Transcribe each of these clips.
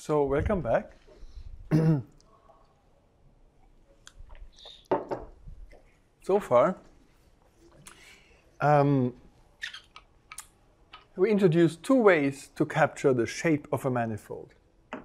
So welcome back. So far, we introduced two ways to capture the shape of a manifold.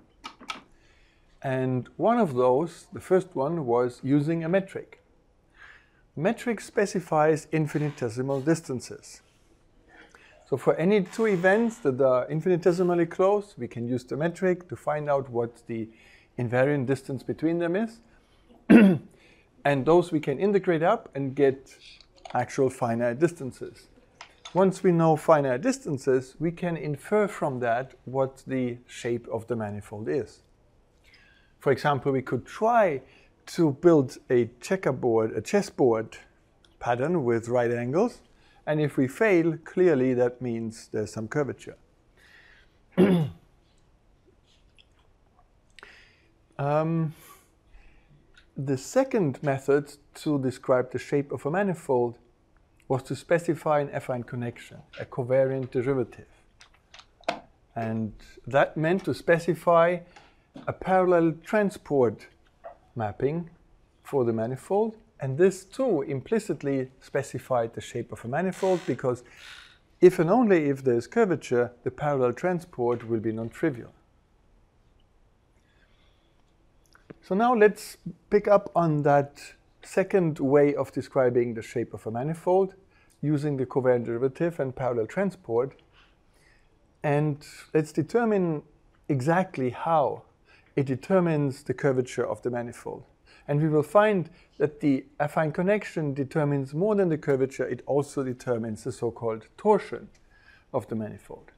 And one of those, the first one, was using a metric. Metric specifies infinitesimal distances. So for any two events that are infinitesimally close, we can use the metric to find out what the invariant distance between them is. And those we can integrate up and get actual finite distances. Once we know finite distances, we can infer from that what the shape of the manifold is. For example, we could try to build a chessboard pattern with right angles. And if we fail, clearly that means there's some curvature. The second method to describe the shape of a manifold was to specify an affine connection, a covariant derivative. And that meant to specify a parallel transport mapping for the manifold. And this too implicitly specified the shape of a manifold, because if and only if there is curvature, the parallel transport will be non-trivial. So now let's pick up on that second way of describing the shape of a manifold using the covariant derivative and parallel transport. And let's determine exactly how it determines the curvature of the manifold. And we will find that the affine connection determines more than the curvature, it also determines the so-called torsion of the manifold.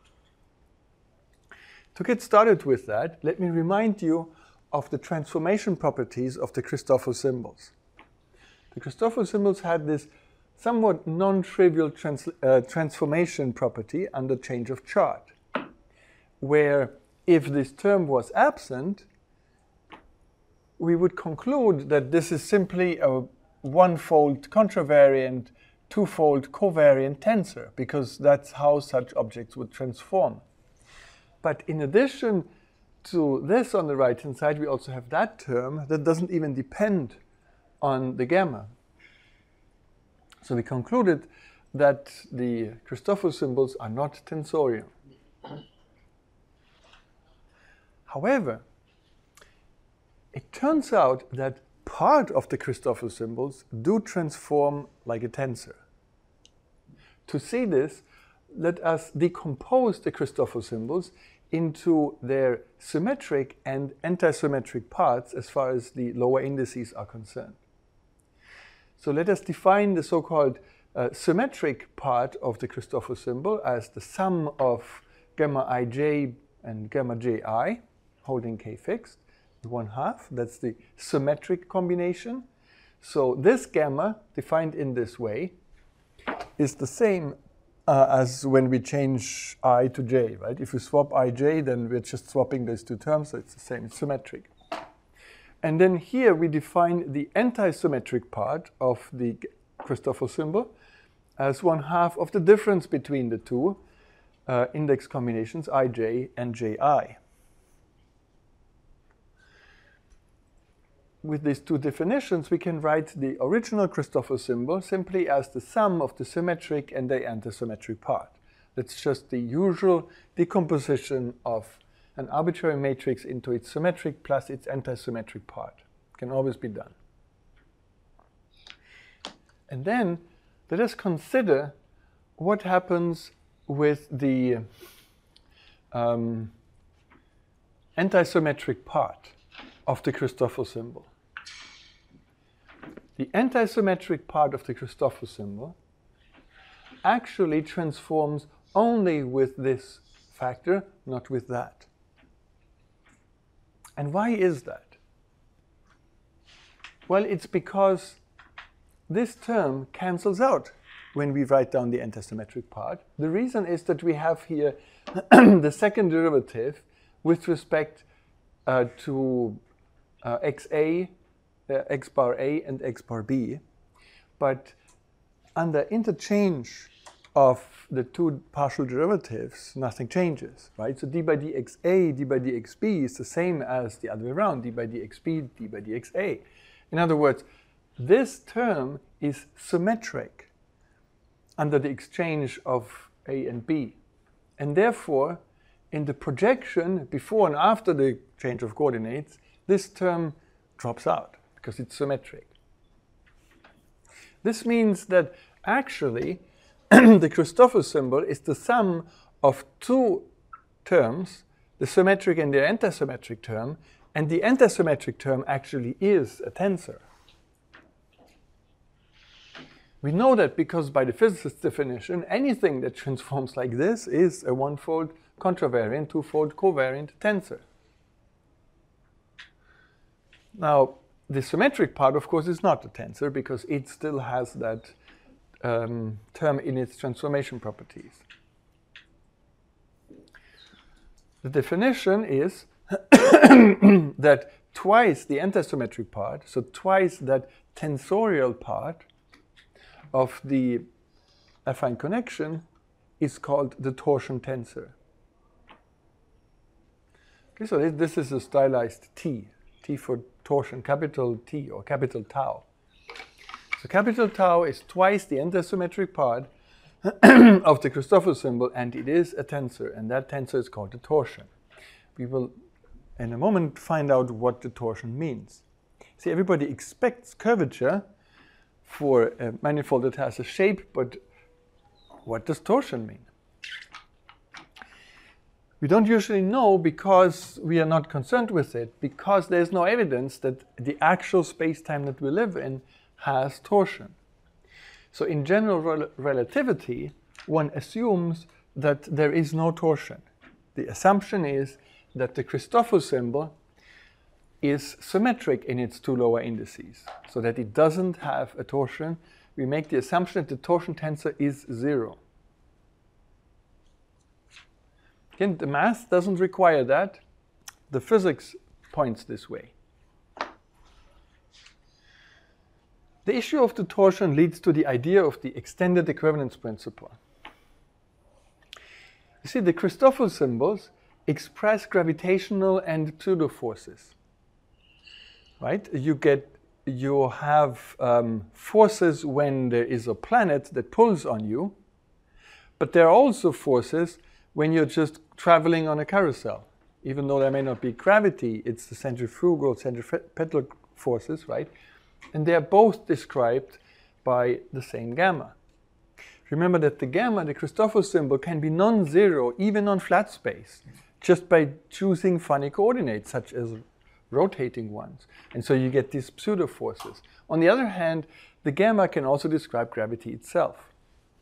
To get started with that, let me remind you of the transformation properties of the Christoffel symbols. The Christoffel symbols had this somewhat non-trivial transformation property under change of chart, where if this term was absent, we would conclude that this is simply a one-fold contravariant, two-fold covariant tensor, because that's how such objects would transform. But in addition to this on the right-hand side, we also have that term that doesn't even depend on the gamma. So we concluded that the Christoffel symbols are not tensorial. However, it turns out that part of the Christoffel symbols do transform like a tensor. To see this, let us decompose the Christoffel symbols into their symmetric and antisymmetric parts as far as the lower indices are concerned. So let us define the so-called symmetric part of the Christoffel symbol as the sum of gamma ij and gamma ji, holding k fixed, 1/2. That's the symmetric combination. So this gamma, defined in this way, is the same as when we change I to j, right? If we swap ij, then we're just swapping those two terms, so it's the same, it's symmetric. And then here we define the antisymmetric part of the Christoffel symbol as 1/2 of the difference between the two index combinations ij and ji. With these two definitions, we can write the original Christoffel symbol simply as the sum of the symmetric and the antisymmetric part. That's just the usual decomposition of an arbitrary matrix into its symmetric plus its antisymmetric part. It can always be done. And then let us consider what happens with the antisymmetric part of the Christoffel symbol. The antisymmetric part of the Christoffel symbol actually transforms only with this factor, not with that. And why is that? Well, it's because this term cancels out when we write down the antisymmetric part. The reason is that we have here the second derivative with respect to xa, x bar a, and x bar b. But under interchange of the two partial derivatives, nothing changes, right? So d by dxa, d by dxb is the same as the other way around, d by dxb, d by dxa. In other words, this term is symmetric under the exchange of a and b. And therefore, in the projection before and after the change of coordinates, this term drops out because it's symmetric. This means that actually the Christoffel symbol is the sum of two terms, the symmetric and the antisymmetric term, and the antisymmetric term actually is a tensor. We know that because by the physicist's definition, anything that transforms like this is a one-fold contravariant, two-fold covariant tensor. Now, the symmetric part, of course, is not a tensor because it still has that term in its transformation properties. The definition is that twice the antisymmetric part, so twice that tensorial part of the affine connection is called the torsion tensor. Okay, so this is a stylized T, T for torsion, capital T or capital tau. So capital tau is twice the antisymmetric part of the Christoffel symbol, and it is a tensor, and that tensor is called the torsion. We will in a moment find out what the torsion means. See, everybody expects curvature for a manifold that has a shape, but what does torsion mean? We don't usually know because we are not concerned with it, because there's no evidence that the actual space-time that we live in has torsion. So in general relativity, one assumes that there is no torsion. The assumption is that the Christoffel symbol is symmetric in its two lower indices, so that it doesn't have a torsion. We make the assumption that the torsion tensor is 0. Again, the math doesn't require that. The physics points this way. The issue of the torsion leads to the idea of the extended equivalence principle. You see, the Christoffel symbols express gravitational and pseudo forces. Right? You have forces when there is a planet that pulls on you, but there are also forces when you're just traveling on a carousel. Even though there may not be gravity, it's the centrifugal, centripetal forces, right? And they are both described by the same gamma. Remember that the gamma, the Christoffel symbol, can be non-zero even on flat space, just by choosing funny coordinates, such as rotating ones. And so you get these pseudo forces. On the other hand, the gamma can also describe gravity itself.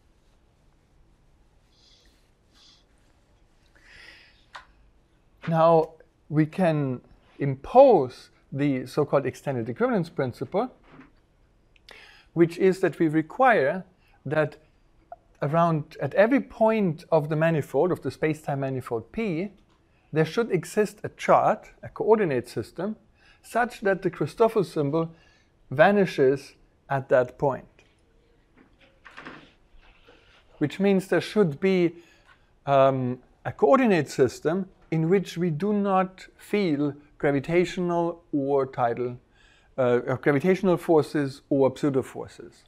Now, we can impose the so-called extended equivalence principle, which is that we require that at every point of the manifold, of the space-time manifold P, there should exist a chart, a coordinate system, such that the Christoffel symbol vanishes at that point. Which means there should be a coordinate system in which we do not feel gravitational or tidal, gravitational forces or pseudo forces.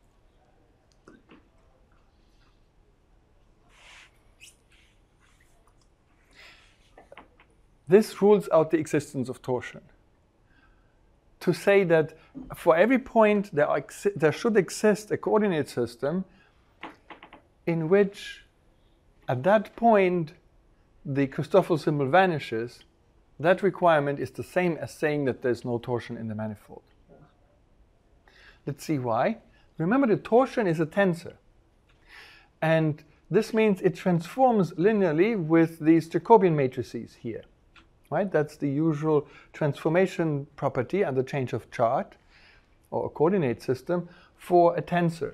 This rules out the existence of torsion. To say that for every point there should exist a coordinate system in which at that point the Christoffel symbol vanishes, that requirement is the same as saying that there's no torsion in the manifold. Let's see why. Remember, the torsion is a tensor. And this means it transforms linearly with these Jacobian matrices here. Right? That's the usual transformation property under change of chart or a coordinate system for a tensor.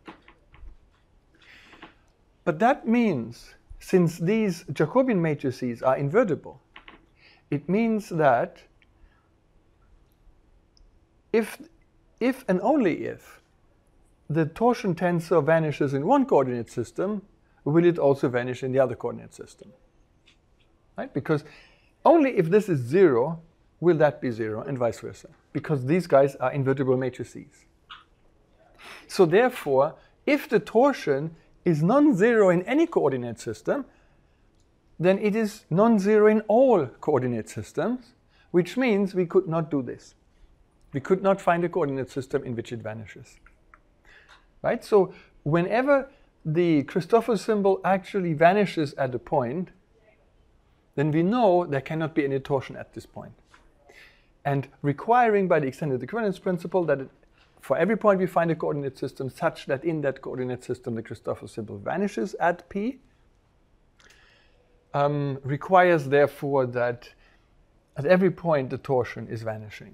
But that means, since these Jacobian matrices are invertible, it means that if and only if the torsion tensor vanishes in one coordinate system, will it also vanish in the other coordinate system? Right? Because only if this is 0 will that be 0, and vice versa, because these guys are invertible matrices. So therefore, if the torsion is non-zero in any coordinate system, then it is non-zero in all coordinate systems, which means we could not do this. We could not find a coordinate system in which it vanishes. Right? So whenever the Christoffel symbol actually vanishes at a point, then we know there cannot be any torsion at this point. And requiring by the extended equivalence principle that for every point we find a coordinate system such that in that coordinate system the Christoffel symbol vanishes at P, requires therefore that at every point the torsion is vanishing.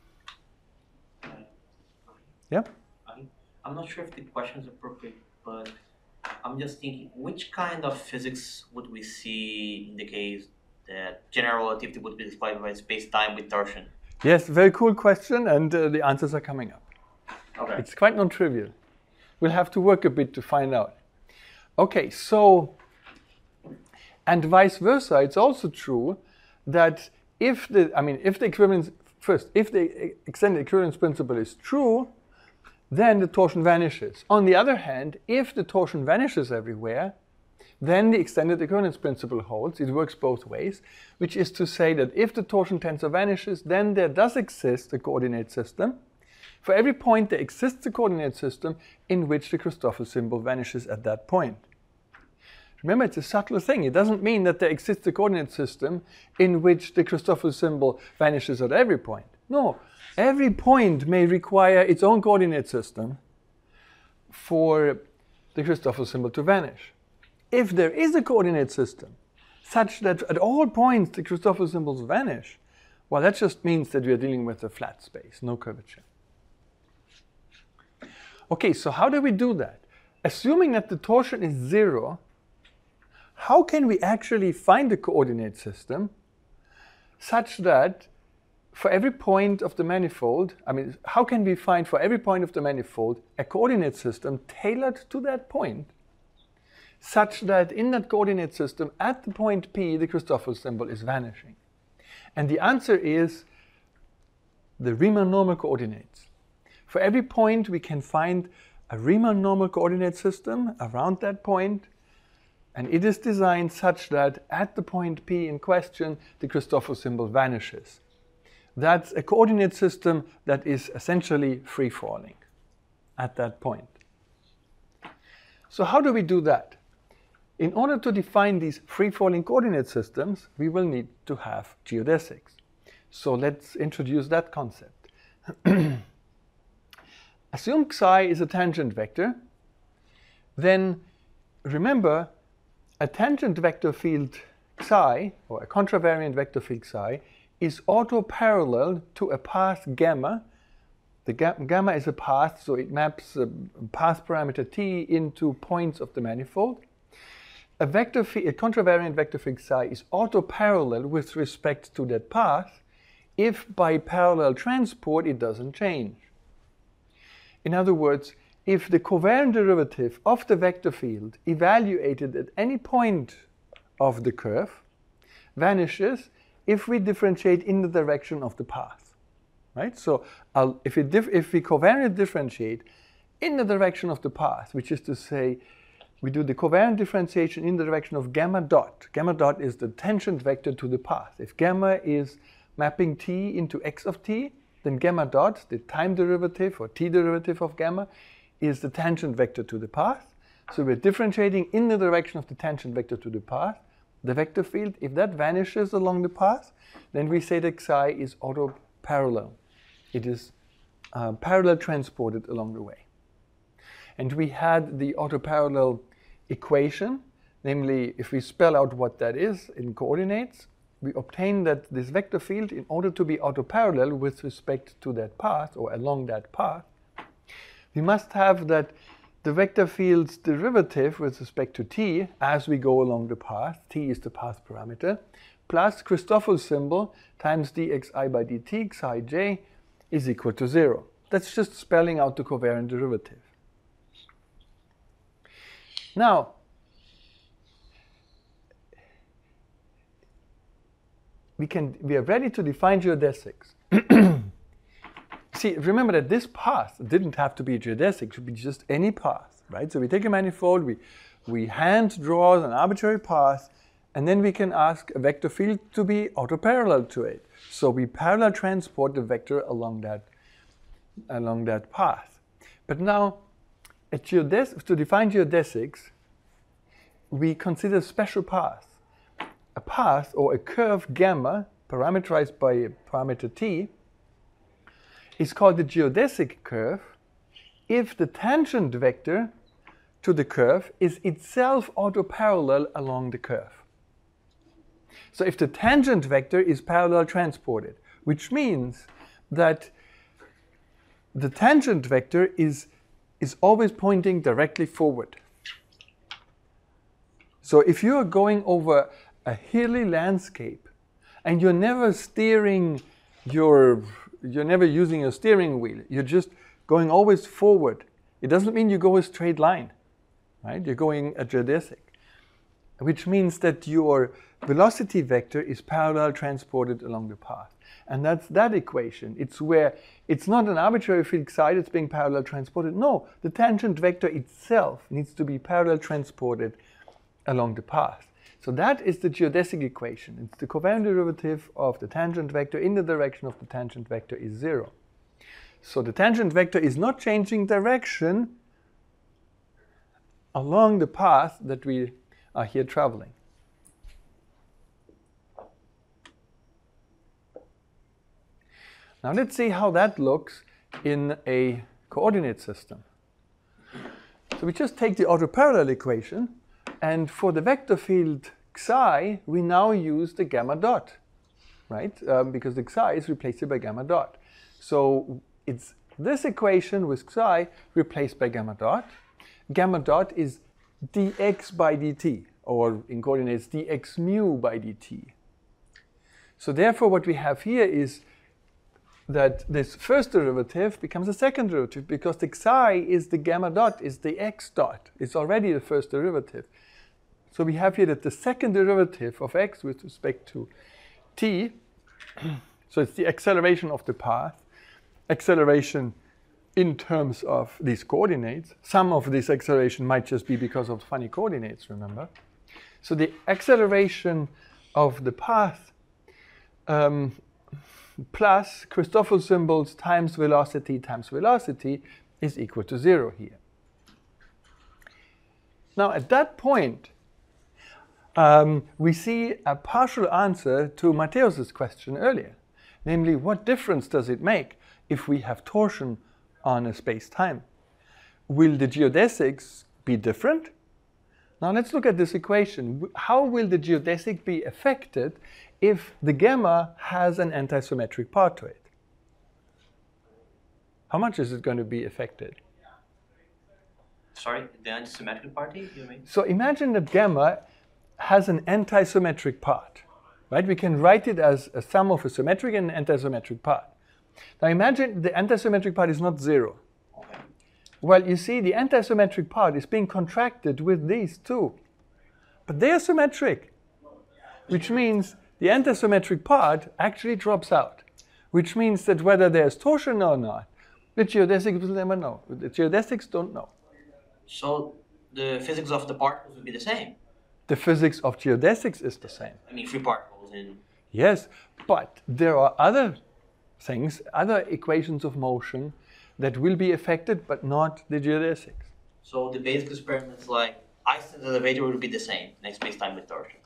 Yeah? I'm not sure if the question is appropriate, but I'm just thinking, which kind of physics would we see in the case that general relativity would be described by space-time with torsion? Yes, very cool question, and the answers are coming up. Okay. It's quite non-trivial. We'll have to work a bit to find out. Okay, so, and vice versa, it's also true that if the equivalence, first, if the extended equivalence principle is true, then the torsion vanishes. On the other hand, if the torsion vanishes everywhere, then the extended equivalence principle holds. It works both ways, which is to say that if the torsion tensor vanishes, then there does exist a coordinate system. For every point there exists a coordinate system in which the Christoffel symbol vanishes at that point. Remember, it's a subtle thing. It doesn't mean that there exists a coordinate system in which the Christoffel symbol vanishes at every point. No, every point may require its own coordinate system for the Christoffel symbol to vanish. If there is a coordinate system such that at all points the Christoffel symbols vanish, well, that just means that we are dealing with a flat space, no curvature. Okay, so how do we do that? Assuming that the torsion is 0, how can we actually find a coordinate system such that for every point of the manifold, how can we find for every point of the manifold a coordinate system tailored to that point, such that in that coordinate system, at the point P, the Christoffel symbol is vanishing? And the answer is the Riemann normal coordinates. For every point, we can find a Riemann normal coordinate system around that point, and it is designed such that at the point P in question, the Christoffel symbol vanishes. That's a coordinate system that is essentially free-falling at that point. So how do we do that? In order to define these free-falling coordinate systems, we will need to have geodesics. So let's introduce that concept. Assume psi is a tangent vector, then remember a tangent vector field psi, or a contravariant vector field psi, is autoparallel to a path gamma. The gamma is a path, so it maps a path parameter t into points of the manifold. A contravariant vector field psi is autoparallel with respect to that path if by parallel transport it doesn't change. In other words, if the covariant derivative of the vector field evaluated at any point of the curve vanishes if we differentiate in the direction of the path, right? So if we covariant differentiate in the direction of the path, which is to say we do the covariant differentiation in the direction of gamma dot. Gamma dot is the tangent vector to the path. If gamma is mapping t into x of t, then gamma dot, the time derivative or t derivative of gamma, is the tangent vector to the path. So we're differentiating in the direction of the tangent vector to the path. The vector field, if that vanishes along the path, then we say that psi is autoparallel. It is parallel transported along the way. And we had the autoparallel equation, namely if we spell out what that is in coordinates, we obtain that this vector field, in order to be autoparallel with respect to that path or along that path, we must have that the vector field's derivative with respect to t as we go along the path, t is the path parameter, plus Christoffel symbol times dxi by dt, psi j, is equal to 0. That's just spelling out the covariant derivative. Now, we are ready to define geodesics. See, remember that this path didn't have to be geodesic, it should be just any path, right? So we take a manifold, we hand draw an arbitrary path, and then we can ask a vector field to be autoparallel to it. So we parallel transport the vector along that path. But now, to define geodesics, we consider special paths. A path or a curve gamma, parameterized by a parameter t, is called the geodesic curve if the tangent vector to the curve is itself autoparallel along the curve. So if the tangent vector is parallel transported, which means that the tangent vector is always pointing directly forward. So if you are going over a hilly landscape and you're never using your steering wheel, you're just going always forward, it doesn't mean you go a straight line, right? You're going a geodesic, which means that your velocity vector is parallel transported along the path. And that's that equation. It's where it's not an arbitrary field psi that's being parallel transported. No, the tangent vector itself needs to be parallel transported along the path. So that is the geodesic equation. It's the covariant derivative of the tangent vector in the direction of the tangent vector is 0. So the tangent vector is not changing direction along the path that we are here traveling. Now let's see how that looks in a coordinate system. So we just take the autoparallel equation, and for the vector field psi, we now use the gamma dot, right? Because the psi is replaced by gamma dot. So it's this equation with psi replaced by gamma dot. Gamma dot is dx by dt, or in coordinates dx mu by dt. So therefore what we have here is that this first derivative becomes a second derivative because the psi is the gamma dot, is the x dot. It's already the first derivative. So we have here that the second derivative of x with respect to t, so it's the acceleration of the path, acceleration in terms of these coordinates. Some of this acceleration might just be because of funny coordinates, remember? So the acceleration of the path plus Christoffel symbols times velocity is equal to 0 here. Now at that point, we see a partial answer to Matthäus's question earlier. Namely, what difference does it make if we have torsion on a space-time? Will the geodesics be different? Now let's look at this equation. How will the geodesic be affected if the gamma has an antisymmetric part to it? How much is it going to be affected? Sorry, the antisymmetric party, you mean? So imagine that gamma has an antisymmetric part, right? We can write it as a sum of a symmetric and an antisymmetric part. Now imagine the antisymmetric part is not 0. Okay. Well, you see the antisymmetric part is being contracted with these two, but they are symmetric, which means the antisymmetric part actually drops out, which means that whether there's torsion or not, the geodesics will never know. The geodesics don't know. So the physics of the particles will be the same? The physics of geodesics is the same. I mean, free particles in... Yes, but there are other things, other equations of motion that will be affected, but not the geodesics. So the basic experiments like Einstein's elevator will be the same next space-time with torsion?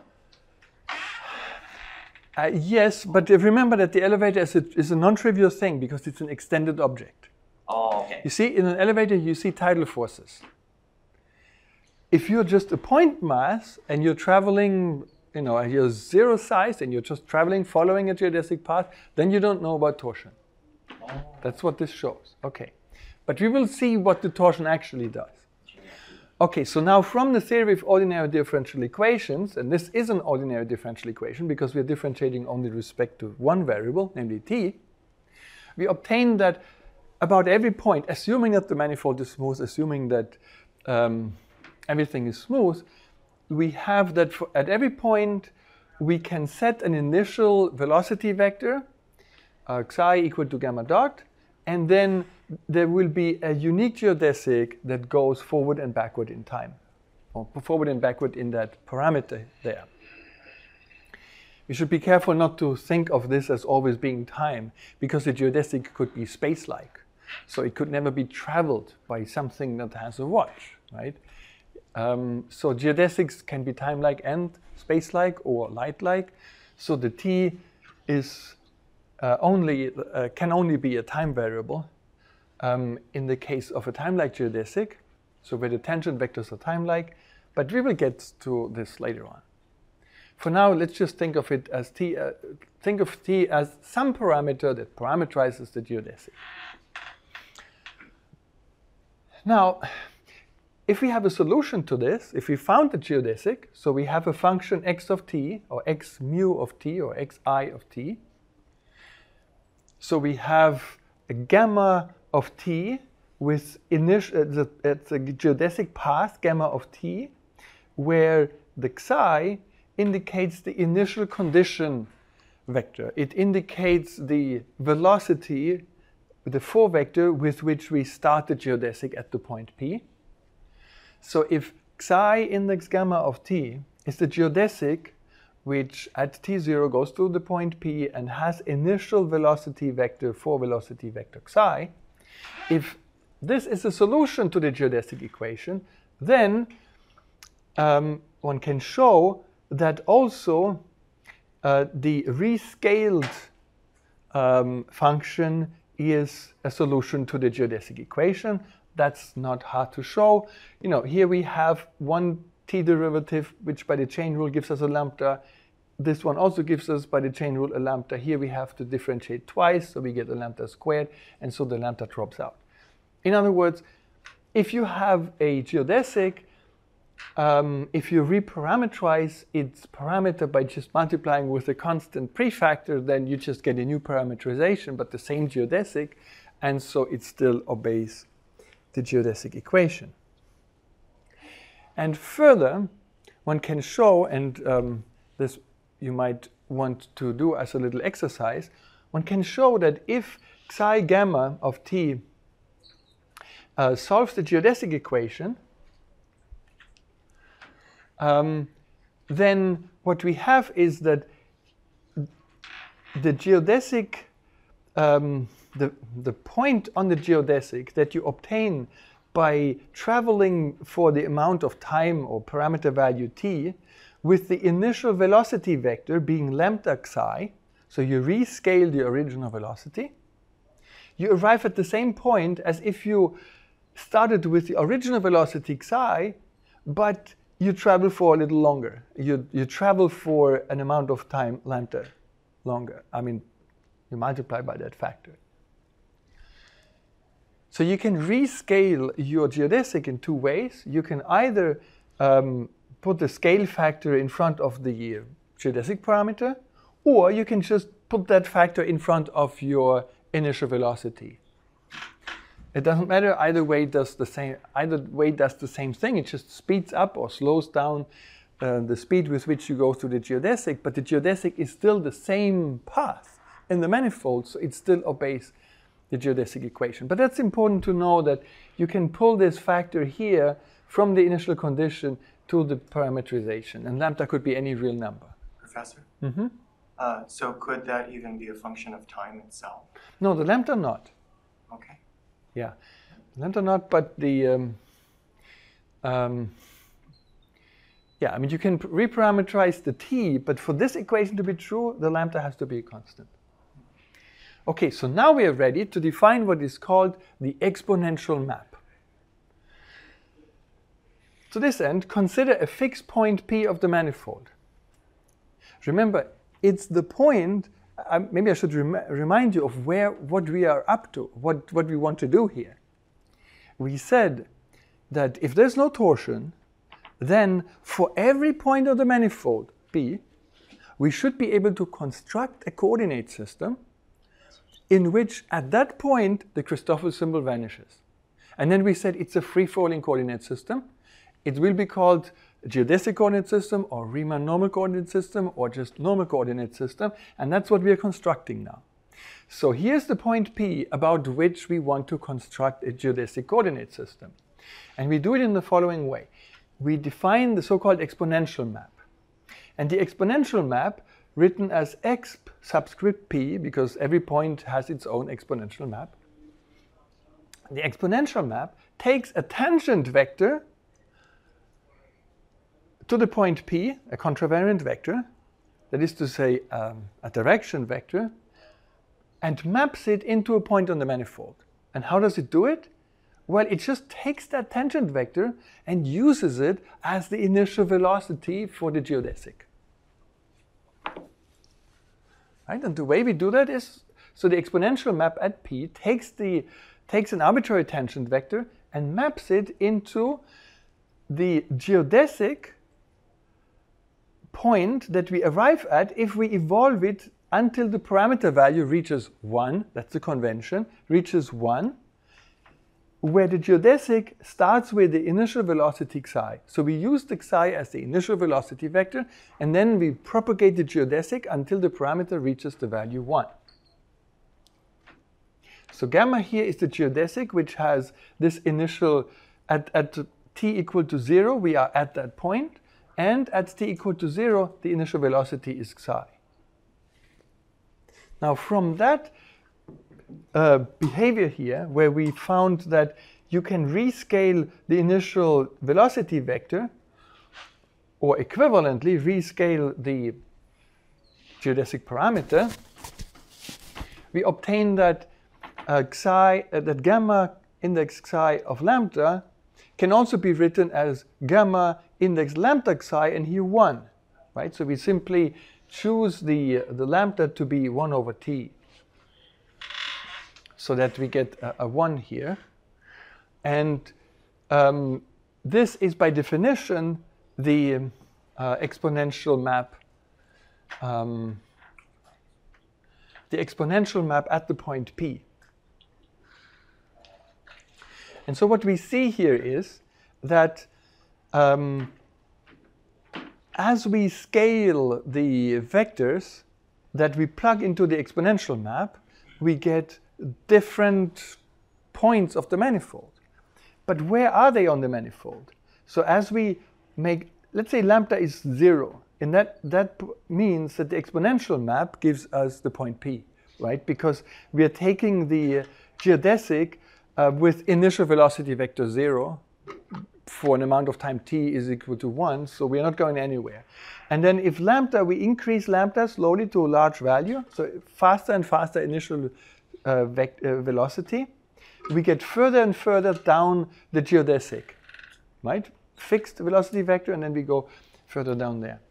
Yes, but remember that the elevator is a non-trivial thing because it's an extended object. Oh, okay. You see, in an elevator, you see tidal forces. If you're just a point mass and you're traveling, you're zero size and you're just traveling, following a geodesic path, then you don't know about torsion. Oh. That's what this shows. Okay. But we will see what the torsion actually does. Okay, so now from the theory of ordinary differential equations, and this is an ordinary differential equation because we are differentiating only with respect to one variable, namely t, we obtain that about every point, assuming that the manifold is smooth, assuming that everything is smooth, we have that at every point we can set an initial velocity vector, xi equal to gamma dot, and then there will be a unique geodesic that goes forward and backward in time, or forward and backward in that parameter there. We should be careful not to think of this as always being time, because the geodesic could be space-like. So it could never be traveled by something that has a watch, right? So geodesics can be time-like and space-like or light-like. So the t is can only be a time variable in the case of a time-like geodesic, so where the tangent vectors are time-like, but we will get to this later on. For now, let's just think of it as t. Think of t as some parameter that parameterizes the geodesic. Now, if we have a solution to this, if we found the geodesic, so we have a function x of t, or x mu of t, or xi of t. So we have a gamma of t with it's a geodesic path, gamma of t, where the xi indicates the initial condition vector. It indicates the velocity, the 4 vector with which we start the geodesic at the point P. So if xi index gamma of t is the geodesic which at t0 goes to the point P and has initial velocity vector 4 velocity vector xi, if this is a solution to the geodesic equation, then one can show that also the rescaled function is a solution to the geodesic equation. That's not hard to show. You know, here we have one t derivative, which by the chain rule gives us a lambda. This one also gives us, by the chain rule, a lambda. Here we have to differentiate twice, so we get a lambda squared, and so the lambda drops out. In other words, if you have a geodesic, if you reparameterize its parameter by just multiplying with a constant prefactor, then you just get a new parameterization, but the same geodesic, and so it still obeys the geodesic equation. And further, one can show, and this you might want to do as a little exercise, one can show that if xi gamma of t solves the geodesic equation, then what we have is that the geodesic, the point on the geodesic that you obtain by traveling for the amount of time or parameter value t with the initial velocity vector being lambda xi, so you rescale the original velocity, you arrive at the same point as if you started with the original velocity xi, but you travel for a little longer. You travel for an amount of time lambda longer. I mean, you multiply by that factor. So you can rescale your geodesic in 2 ways. You can either put the scale factor in front of the geodesic parameter, or you can just put that factor in front of your initial velocity. It doesn't matter, either way does the same thing. It just speeds up or slows down the speed with which you go through the geodesic, but the geodesic is still the same path in the manifold, so it still obeys the geodesic equation. But that's important to know, that you can pull this factor here from the initial condition to the parameterization, and lambda could be any real number. Professor? Mm-hmm. So could that even be a function of time itself? No, the lambda not. Okay. Yeah, lambda not, but the yeah, I mean, you can reparameterize the t, but for this equation to be true, the lambda has to be a constant. Okay, so now we are ready to define what is called the exponential map. To this end, consider a fixed point P of the manifold. Remember, it's the point, maybe I should remind you of what we are up to, what we want to do here. We said that if there's no torsion, then for every point of the manifold, P, we should be able to construct a coordinate system in which at that point the Christoffel symbol vanishes. And then we said it's a free-falling coordinate system. it will be called geodesic coordinate system or Riemann normal coordinate system or just normal coordinate system, and that's what we are constructing now. So here's the point P about which we want to construct a geodesic coordinate system. And we do it in the following way. We define the so-called exponential map. And the exponential map, written as x subscript p, because every point has its own exponential map. The exponential map takes a tangent vector to the point P, a contravariant vector, that is to say a direction vector, and maps it into a point on the manifold. And how does it do it? Well, it just takes that tangent vector and uses it as the initial velocity for the geodesic. Right? And the way we do that is, so the exponential map at P takes an arbitrary tangent vector and maps it into the geodesic point that we arrive at if we evolve it until the parameter value reaches 1, that's the convention, reaches 1, where the geodesic starts with the initial velocity xi. So we use the xi as the initial velocity vector, and then we propagate the geodesic until the parameter reaches the value 1. So gamma here is the geodesic, which has this initial, at t equal to 0, we are at that point, and at t equal to 0, the initial velocity is xi. Now from that behavior here, where we found that you can rescale the initial velocity vector, or equivalently rescale the geodesic parameter, we obtain that that gamma index xi of lambda can also be written as gamma index lambda xi, and here 1, right? So we simply choose the lambda to be 1 over t, so that we get a 1 here. And this is by definition the exponential map, at the point P. And so what we see here is that as we scale the vectors that we plug into the exponential map, we get different points of the manifold. But where are they on the manifold? So as we make, let's say lambda is 0, and that means that the exponential map gives us the point P, right? Because we are taking the geodesic with initial velocity vector 0 for an amount of time t is equal to 1, so we are not going anywhere. And then if lambda, we increase lambda slowly to a large value, so faster and faster initial velocity, we get further and further down the geodesic, right? Fixed velocity vector, and then we go further down there.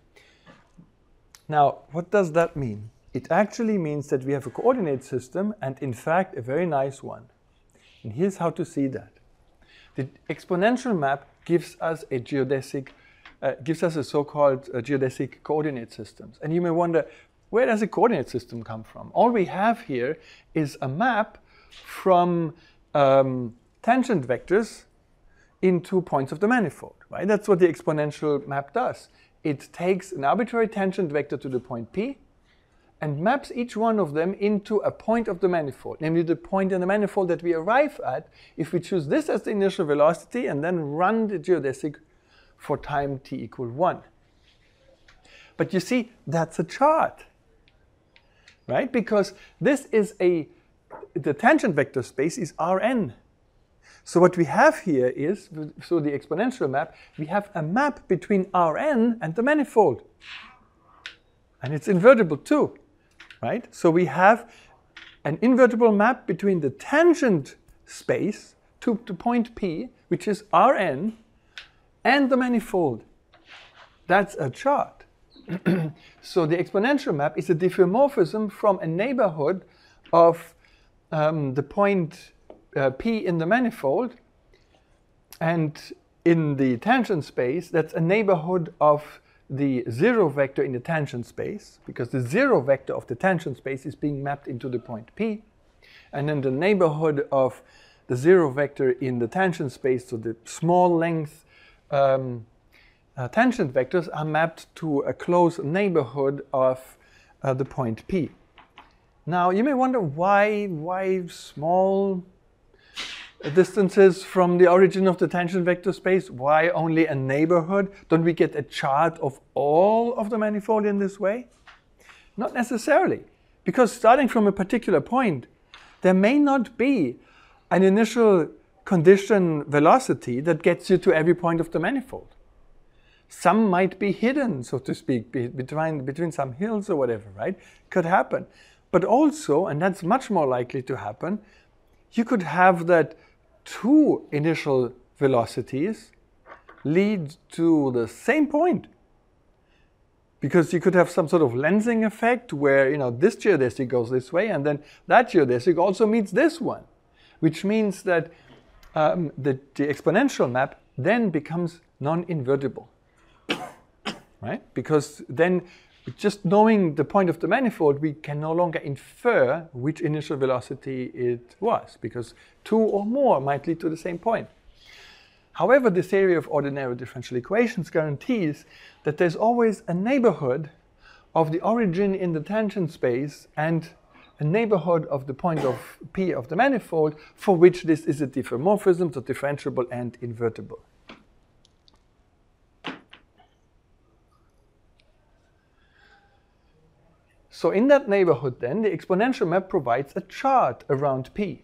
Now, what does that mean? It actually means that we have a coordinate system, and in fact, a very nice one. And here's how to see that. The exponential map gives us a geodesic, gives us a so-called geodesic coordinate systems. And you may wonder, where does a coordinate system come from? All we have here is a map from tangent vectors into points of the manifold, right? That's what the exponential map does. It takes an arbitrary tangent vector to the point P and maps each one of them into a point of the manifold, namely the point in the manifold that we arrive at if we choose this as the initial velocity and then run the geodesic for time t equal 1. But you see, that's a chart, right? Because this is the tangent vector space is Rn. So what we have here is, so the exponential map, we have a map between Rn and the manifold. And it's invertible too, right? So we have an invertible map between the tangent space to the point P, which is Rn, and the manifold. That's a chart. So the exponential map is a diffeomorphism from a neighborhood of the point P in the manifold, and in the tangent space, that's a neighborhood of the zero vector in the tangent space, because the zero vector of the tangent space is being mapped into the point P, and then the neighborhood of the zero vector in the tangent space, so the small length tangent vectors are mapped to a close neighborhood of the point P. Now you may wonder why small distances from the origin of the tangent vector space? Why only a neighborhood? Don't we get a chart of all of the manifold in this way? Not necessarily, because starting from a particular point, there may not be an initial condition velocity that gets you to every point of the manifold. Some might be hidden, so to speak, between some hills or whatever, right? Could happen. But also, and that's much more likely to happen, you could have that two initial velocities lead to the same point. Because you could have some sort of lensing effect where, this geodesic goes this way and then that geodesic also meets this one. Which means that the exponential map then becomes non-invertible. Right? Because then just knowing the point of the manifold, we can no longer infer which initial velocity it was, because two or more might lead to the same point. However, the theory of ordinary differential equations guarantees that there's always a neighborhood of the origin in the tangent space and a neighborhood of the point of P of the manifold for which this is a diffeomorphism, so differentiable and invertible. So in that neighborhood then, the exponential map provides a chart around P.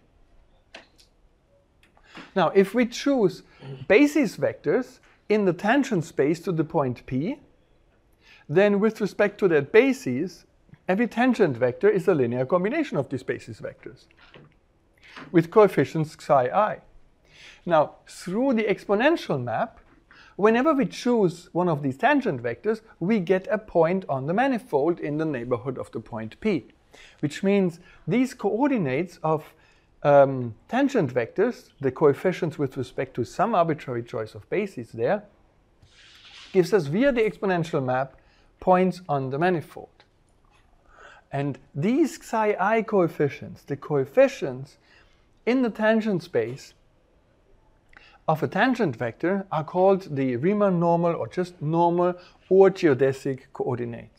Now, if we choose basis vectors in the tangent space to the point P, then with respect to that basis, every tangent vector is a linear combination of these basis vectors with coefficients psi I. Now, through the exponential map, whenever we choose one of these tangent vectors, we get a point on the manifold in the neighborhood of the point P, which means these coordinates of tangent vectors, the coefficients with respect to some arbitrary choice of bases there, gives us via the exponential map points on the manifold. And these psi I coefficients, the coefficients in the tangent space of a tangent vector, are called the Riemann normal or just normal or geodesic coordinates.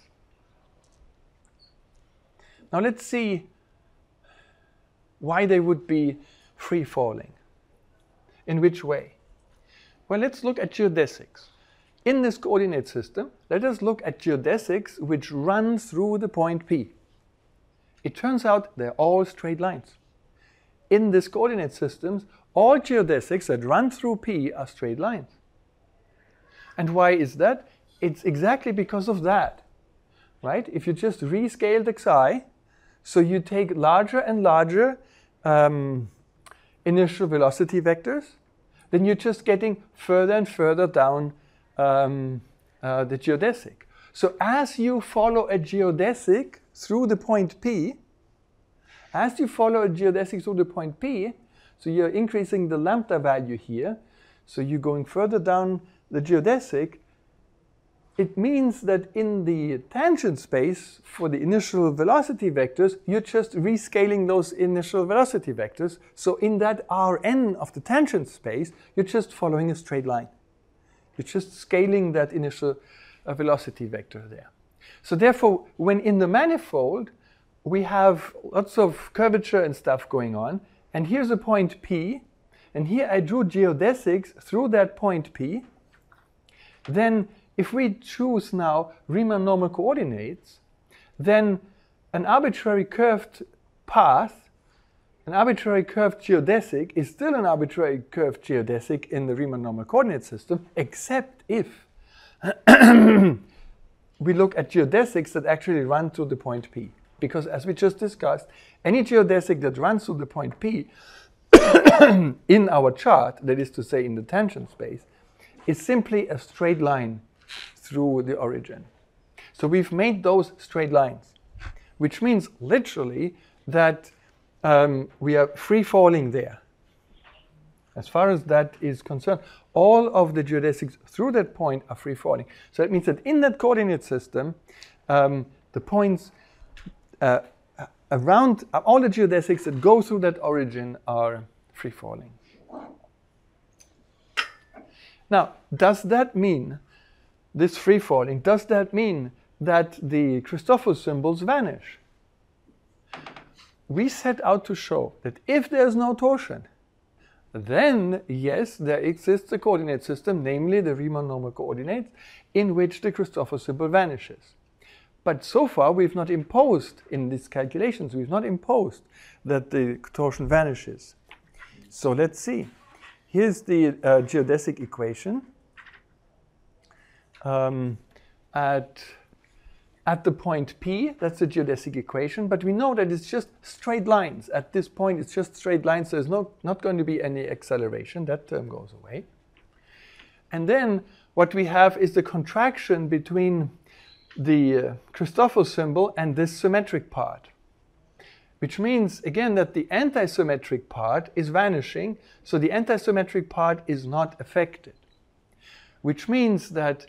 Now let's see why they would be free falling. In which way? Well, let's look at geodesics. In this coordinate system, let us look at geodesics which run through the point P. It turns out they're all straight lines. In this coordinate systems, all geodesics that run through P are straight lines. And why is that? It's exactly because of that, right? If you just rescale the xi, so you take larger and larger initial velocity vectors, then you're just getting further and further down the geodesic. So as you follow a geodesic through the point P, so you're increasing the lambda value here, so you're going further down the geodesic, it means that in the tangent space for the initial velocity vectors, you're just rescaling those initial velocity vectors. So in that Rn of the tangent space, you're just following a straight line. You're just scaling that initial velocity vector there. So therefore, when in the manifold, we have lots of curvature and stuff going on, and here's a point P, and here I drew geodesics through that point P, then if we choose now Riemann normal coordinates, then an arbitrary curved path, an arbitrary curved geodesic is still an arbitrary curved geodesic in the Riemann normal coordinate system, except if we look at geodesics that actually run through the point P. Because as we just discussed, any geodesic that runs through the point P in our chart, that is to say in the tangent space, is simply a straight line through the origin. So we've made those straight lines, which means literally that we are free falling there. As far as that is concerned, all of the geodesics through that point are free falling. So that means that in that coordinate system, the points around all the geodesics that go through that origin are free falling. Now, does that mean, this free falling, does that mean that the Christoffel symbols vanish? We set out to show that if there's no torsion, then yes, there exists a coordinate system, namely the Riemann normal coordinates, in which the Christoffel symbol vanishes. But so far we've not imposed, in these calculations, we've not imposed that the torsion vanishes. So let's see. Here's the geodesic equation at the point P. That's the geodesic equation, but we know that it's just straight lines. At this point, it's just straight lines. There's not going to be any acceleration. That term goes away. And then what we have is the contraction between the Christoffel symbol and this symmetric part, which means, again, that the antisymmetric part is vanishing, so the antisymmetric part is not affected, which means that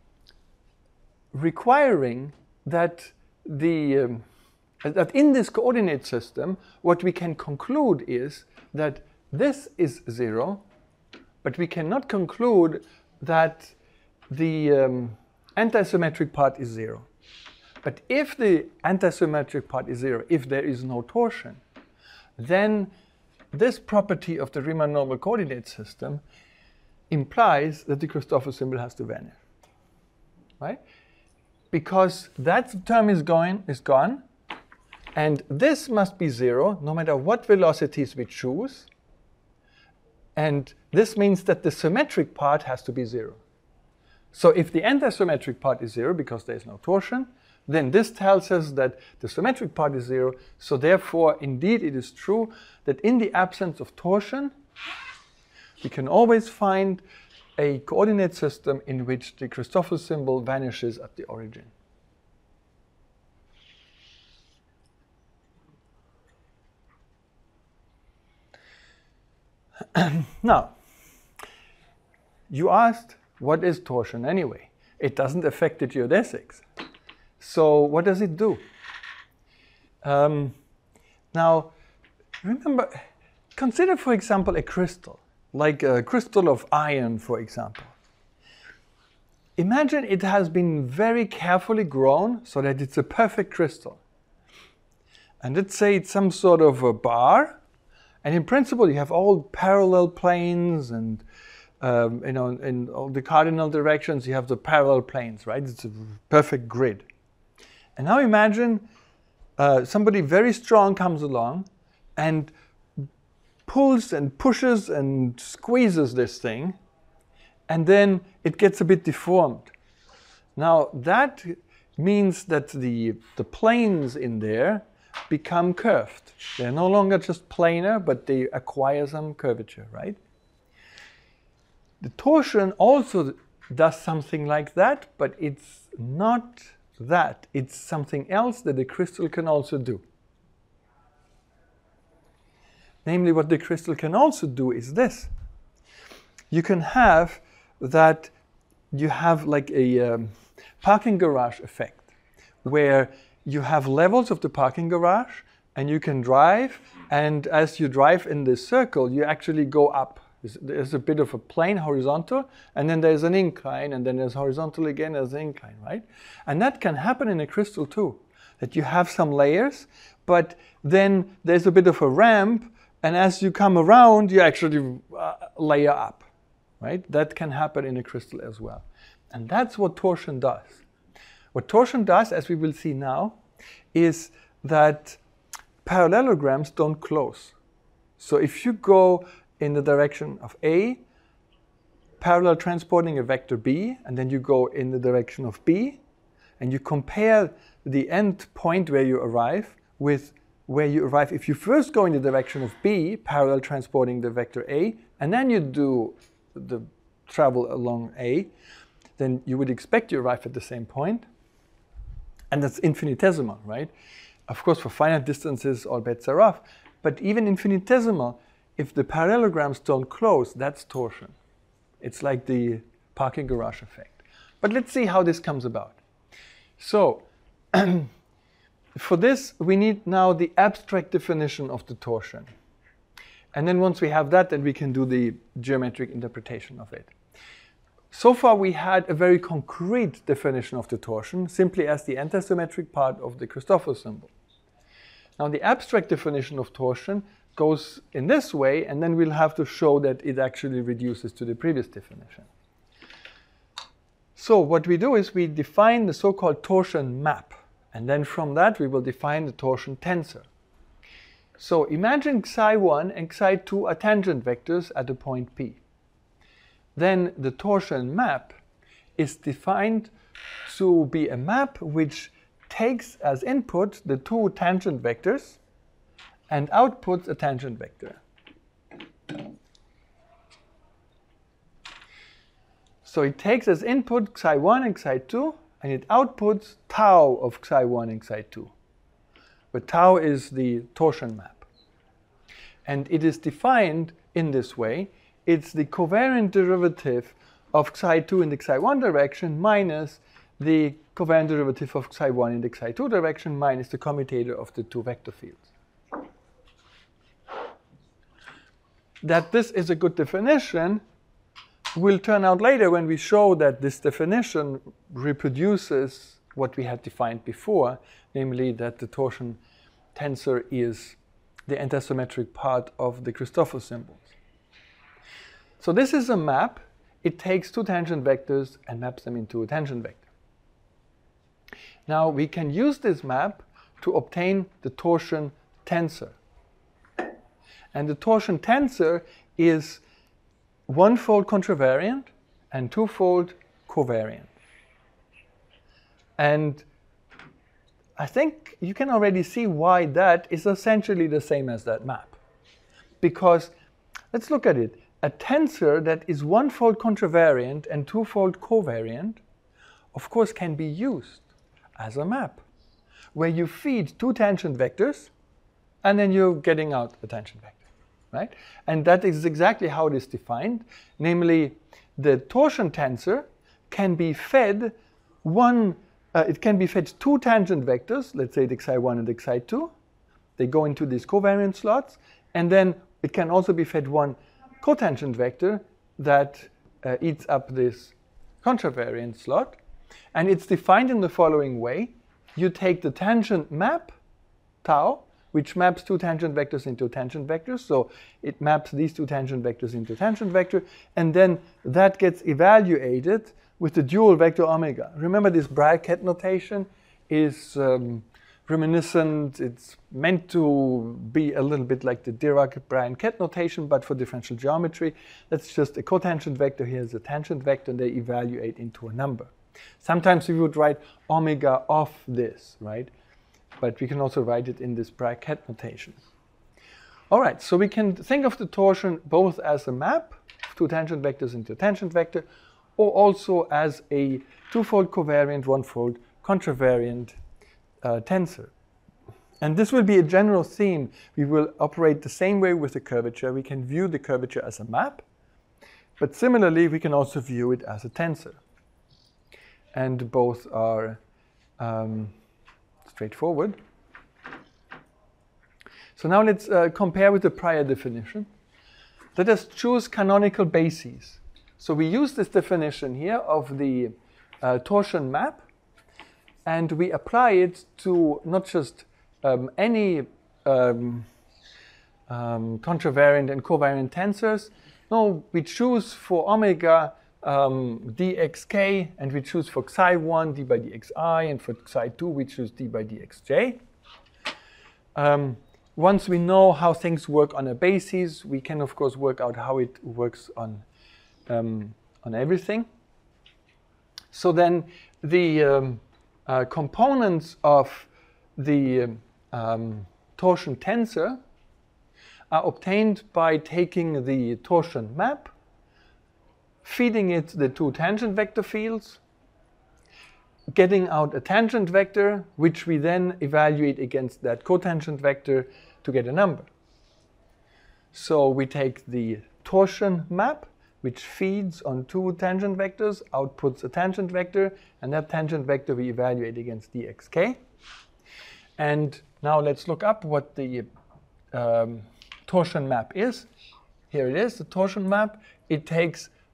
requiring that that in this coordinate system, what we can conclude is that this is 0, but we cannot conclude that the antisymmetric part is 0. But if the antisymmetric part is 0, if there is no torsion, then this property of the Riemann normal coordinate system implies that the Christoffel symbol has to vanish, right? Because that term is gone, and this must be 0 no matter what velocities we choose, and this means that the symmetric part has to be 0. So if the antisymmetric part is 0 because there is no torsion, then this tells us that the symmetric part is 0, so therefore indeed it is true that in the absence of torsion we can always find a coordinate system in which the Christoffel symbol vanishes at the origin. Now, you asked, what is torsion anyway? It doesn't affect the geodesics. So what does it do? Now, remember, consider, for example, a crystal. Like a crystal of iron, for example. Imagine it has been very carefully grown so that it's a perfect crystal. And let's say it's some sort of a bar, and in principle you have all parallel planes, and in all the cardinal directions you have the parallel planes, right? It's a perfect grid. And now imagine somebody very strong comes along and pulls and pushes and squeezes this thing, and then it gets a bit deformed. Now that means that the planes in there become curved. They're no longer just planar, but they acquire some curvature, right? The torsion also does something like that, but it's not that. It's something else that the crystal can also do. Namely, what the crystal can also do is this. You can have that you have like a parking garage effect, where you have levels of the parking garage, and you can drive, and as you drive in this circle, you actually go up. There's a bit of a plane, horizontal, and then there's an incline, and then there's horizontal again, there's an incline, right? And that can happen in a crystal too, that you have some layers, but then there's a bit of a ramp, and as you come around, you actually layer up, right? That can happen in a crystal as well. And that's what torsion does. What torsion does, as we will see now, is that parallelograms don't close. So if you go in the direction of A, parallel transporting a vector B, and then you go in the direction of B, and you compare the end point where you arrive with where you arrive if you first go in the direction of B, parallel transporting the vector A, and then you do the travel along A, then you would expect you arrive at the same point. And that's infinitesimal, right? Of course, for finite distances, all bets are off. But even infinitesimal, if the parallelograms don't close, that's torsion. It's like the parking garage effect. But let's see how this comes about. So, for this, we need now the abstract definition of the torsion. And then once we have that, then we can do the geometric interpretation of it. So far we had a very concrete definition of the torsion, simply as the antisymmetric part of the Christoffel symbol. Now the abstract definition of torsion goes in this way, and then we'll have to show that it actually reduces to the previous definition. So what we do is we define the so-called torsion map, and then from that we will define the torsion tensor. So imagine Xi1 and Xi2 are tangent vectors at a point P. Then the torsion map is defined to be a map which takes as input the two tangent vectors and outputs a tangent vector. So it takes as input Xi1 and Xi2, and it outputs tau of Xi1 and Xi2. But tau is the torsion map. And it is defined in this way. It's the covariant derivative of Xi2 in the Xi1 direction minus the covariant derivative of Xi1 in the Xi2 direction minus the commutator of the two vector fields. That this is a good definition will turn out later when we show that this definition reproduces what we had defined before, namely that the torsion tensor is the antisymmetric part of the Christoffel symbols. So this is a map. It takes two tangent vectors and maps them into a tangent vector. Now we can use this map to obtain the torsion tensor. And the torsion tensor is one-fold contravariant and two-fold covariant. And I think you can already see why that is essentially the same as that map. Because let's look at it. A tensor that is one-fold contravariant and two-fold covariant, of course, can be used as a map, where you feed two tangent vectors, and then you're getting out a tangent vector. Right? And that is exactly how it is defined. Namely, the torsion tensor can be fed it can be fed two tangent vectors, let's say the Xi1 and the Xi2. They go into these covariant slots, and then it can also be fed one cotangent vector that eats up this contravariant slot. And it's defined in the following way. You take the tangent map, tau, which maps two tangent vectors into tangent vectors. So it maps these two tangent vectors into tangent vector, and then that gets evaluated with the dual vector omega. Remember, this Bragg-Ket notation is reminiscent. It's meant to be a little bit like the Dirac-Bragg-Ket notation, but for differential geometry. That's just a cotangent vector. Here's a tangent vector, and they evaluate into a number. Sometimes we would write omega of this, right? But we can also write it in this Bragg-Ket notation. All right, so we can think of the torsion both as a map, two tangent vectors into a tangent vector, or also as a two-fold covariant, one-fold contravariant tensor. And this will be a general theme. We will operate the same way with the curvature. We can view the curvature as a map, but similarly, we can also view it as a tensor. And both are straightforward. So now let's compare with the prior definition. Let us choose canonical bases. So we use this definition here of the torsion map, and we apply it to not just any contravariant and covariant tensors. No, we choose for omega dxk, and we choose for Xi1 d by dxi, and for Xi2 we choose d by dxj. Once we know how things work on a basis, we can of course work out how it works on everything. So then the components of the torsion tensor are obtained by taking the torsion map, feeding it the two tangent vector fields, getting out a tangent vector, which we then evaluate against that cotangent vector to get a number. So we take the torsion map, which feeds on two tangent vectors, outputs a tangent vector, and that tangent vector we evaluate against dxk. And now let's look up what the torsion map is. Here it is, the torsion map. It takes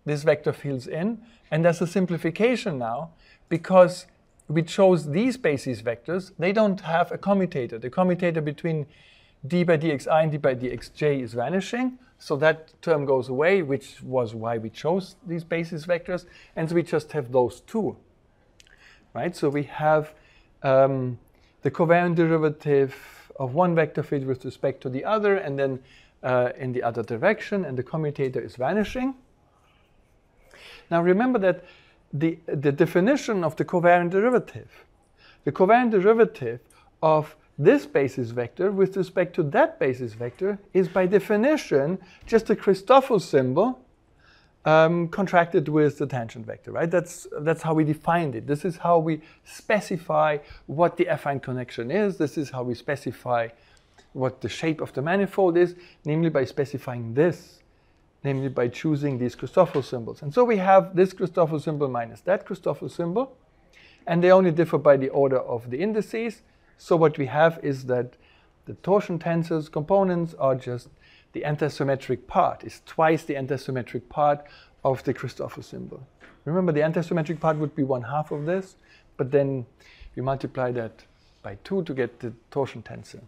this vector fills in, and there's a simplification now because we chose these basis vectors. They don't have a commutator. The commutator between d by dxi and d by dxj is vanishing, so that term goes away, which was why we chose these basis vectors, and so we just have those two, right? So we have the covariant derivative of one vector field with respect to the other, and then in the other direction, and the commutator is vanishing. Now remember that the definition of the covariant derivative of this basis vector with respect to that basis vector is by definition just a Christoffel symbol contracted with the tangent vector, right? That's how we defined it. This is how we specify what the affine connection is. This is how we specify what the shape of the manifold is, namely by specifying this, namely by choosing these Christoffel symbols. And so we have this Christoffel symbol minus that Christoffel symbol, and they only differ by the order of the indices. So what we have is that the torsion tensor's components are just the antisymmetric part, is twice the antisymmetric part of the Christoffel symbol. Remember, the antisymmetric part would be 1/2 of this, but then we multiply that by 2 to get the torsion tensor.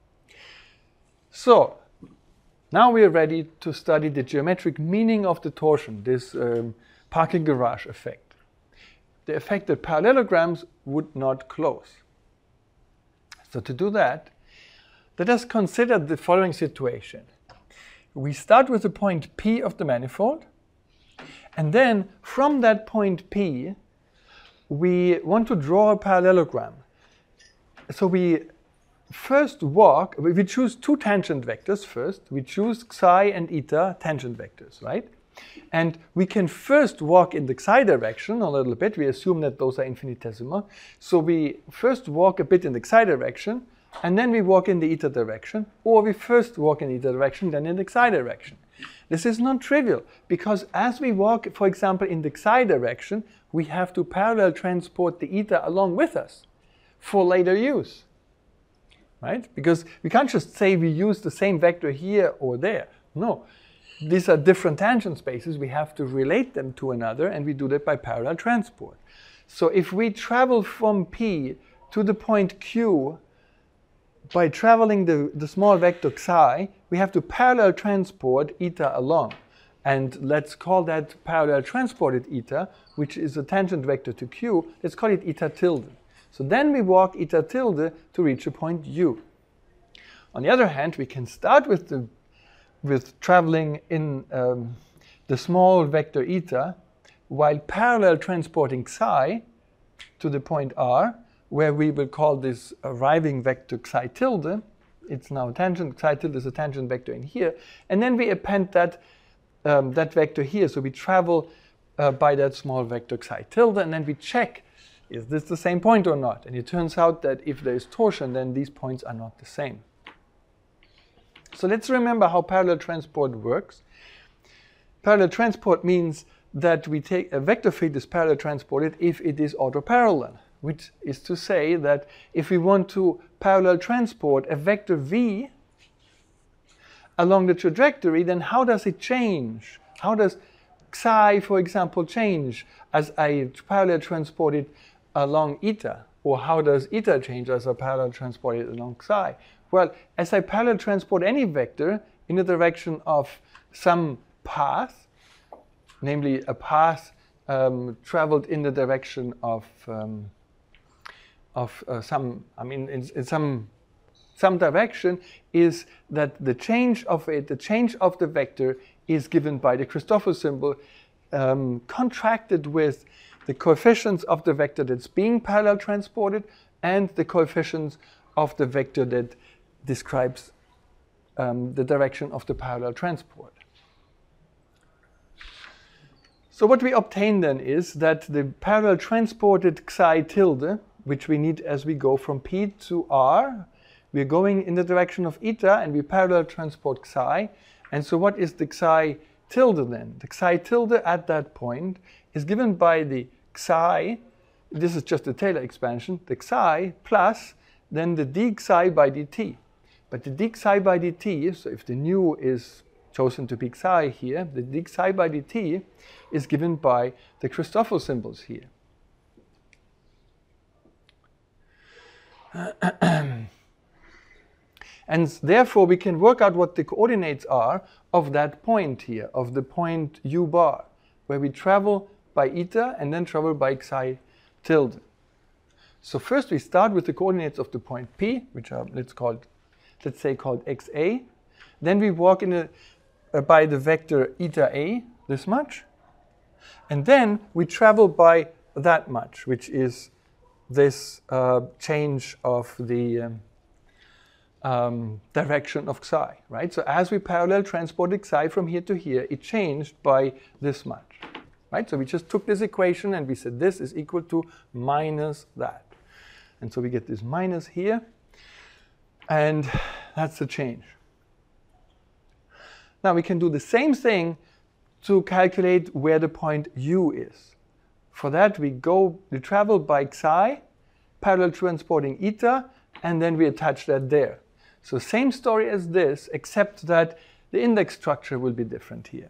So now we are ready to study the geometric meaning of the torsion, this parking garage effect. The effect that parallelograms would not close. So to do that, let us consider the following situation. We start with the point P of the manifold, and then from that point P, we want to draw a parallelogram. So we first walk, we choose two tangent vectors first. We choose psi and eta tangent vectors, right? And we can first walk in the psi direction a little bit. We assume that those are infinitesimal. So we first walk a bit in the psi direction, and then we walk in the eta direction, or we first walk in the eta direction, then in the psi direction. This is non-trivial, because as we walk, for example, in the psi direction, we have to parallel transport the eta along with us for later use, right? Because we can't just say we use the same vector here or there. No, these are different tangent spaces. We have to relate them to another, and we do that by parallel transport. So if we travel from P to the point Q by traveling the small vector psi, we have to parallel transport eta along. And let's call that parallel transported eta, which is a tangent vector to Q. Let's call it eta tilde. So then we walk eta tilde to reach a point U. On the other hand, we can start with traveling in the small vector eta while parallel transporting psi to the point R, where we will call this arriving vector psi tilde. It's now a tangent. Psi tilde is a tangent vector in here. And then we append that vector here. So we travel by that small vector psi tilde, and then we check, is this the same point or not? And it turns out that if there is torsion, then these points are not the same. So let's remember how parallel transport works. Parallel transport means that we take a vector field is parallel transported if it is autoparallel, which is to say that if we want to parallel transport a vector v along the trajectory, then how does it change? How does psi, for example, change as I parallel transport it along eta? Or how does eta change as I parallel transport it along psi? Well, as I parallel transport any vector in the direction of some path, namely a path traveled in the direction of some, I mean, in some direction, is that the change of it, the change of the vector is given by the Christoffel symbol contracted with the coefficients of the vector that's being parallel transported and the coefficients of the vector that describes the direction of the parallel transport. So what we obtain then is that the parallel transported psi tilde, which we need as we go from P to R, we're going in the direction of eta and we parallel transport psi. And so what is the psi tilde then? The psi tilde at that point is given by the psi, this is just a Taylor expansion, the psi plus then the d psi by dt. But the d psi by dt, so if the nu is chosen to be psi here, the d psi by dt is given by the Christoffel symbols here. And therefore we can work out what the coordinates are of that point here, of the point u bar, where we travel by eta and then travel by psi tilde. So first we start with the coordinates of the point P, which are let's say called xa. Then we walk in by the vector eta a, this much. And then we travel by that much, which is this change of the direction of psi, right? So as we parallel transported psi from here to here, it changed by this much, right? So we just took this equation and we said this is equal to minus that. And so we get this minus here, and that's the change. Now we can do the same thing to calculate where the point u is. For that we travel by psi, parallel transporting eta, and then we attach that there. So same story as this, except that the index structure will be different here.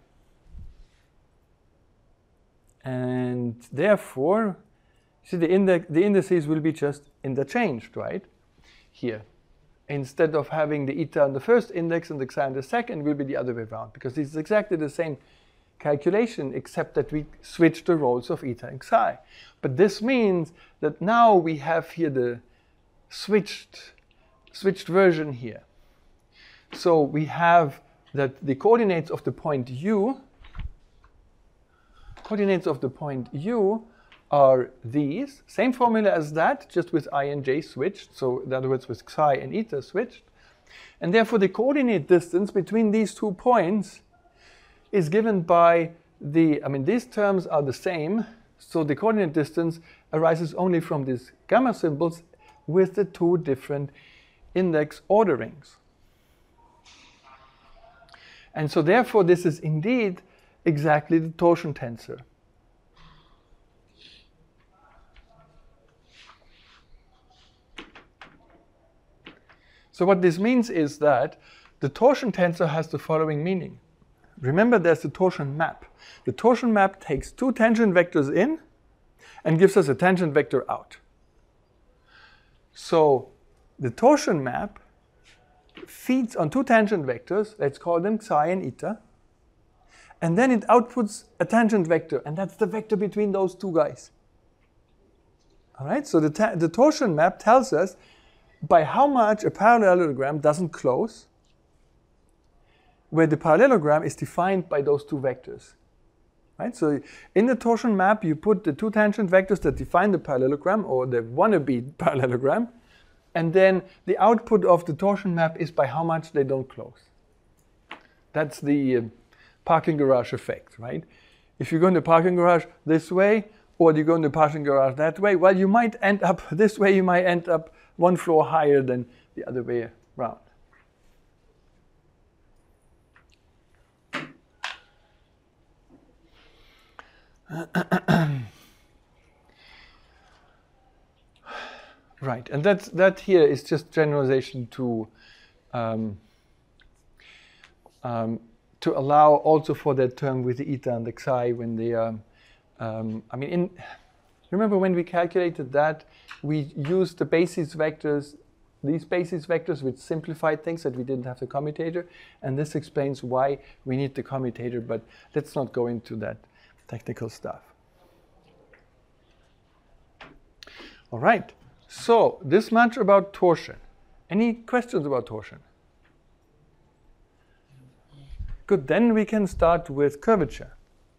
And therefore, see the indices will be just interchanged, right? Here. Instead of having the eta on the first index and the psi on the second, it will be the other way around, because it's exactly the same calculation, except that we switch the roles of eta and psi. But this means that now we have here the switched version here. So we have that the coordinates of the point u are these, same formula as that, just with I and j switched, so in other words with psi and eta switched. And therefore the coordinate distance between these 2 points is given by these terms are the same, so the coordinate distance arises only from these gamma symbols with the 2 different index orderings. And so therefore this is indeed exactly the torsion tensor. So what this means is that the torsion tensor has the following meaning. Remember, there's the torsion map. The torsion map takes 2 tangent vectors in and gives us a tangent vector out. So the torsion map feeds on 2 tangent vectors, let's call them psi and eta, and then it outputs a tangent vector, and that's the vector between those 2 guys. All right, so the torsion map tells us by how much a parallelogram doesn't close, where the parallelogram is defined by those 2 vectors. Right? So in the torsion map, you put the 2 tangent vectors that define the parallelogram, or the wannabe parallelogram, and then the output of the torsion map is by how much they don't close. That's the parking garage effect, right? If you go in the parking garage this way, or you go in the parking garage that way, well, you might end up this way, you might end up 1 floor higher than the other way around. Right, and that here is just generalization to allow also for that term with the eta and the psi when they are. Remember when we calculated that, we used the basis vectors, these basis vectors, which simplified things that we didn't have the commutator, and this explains why we need the commutator, but let's not go into that technical stuff. All right, so this much about torsion. Any questions about torsion? Good, then we can start with curvature.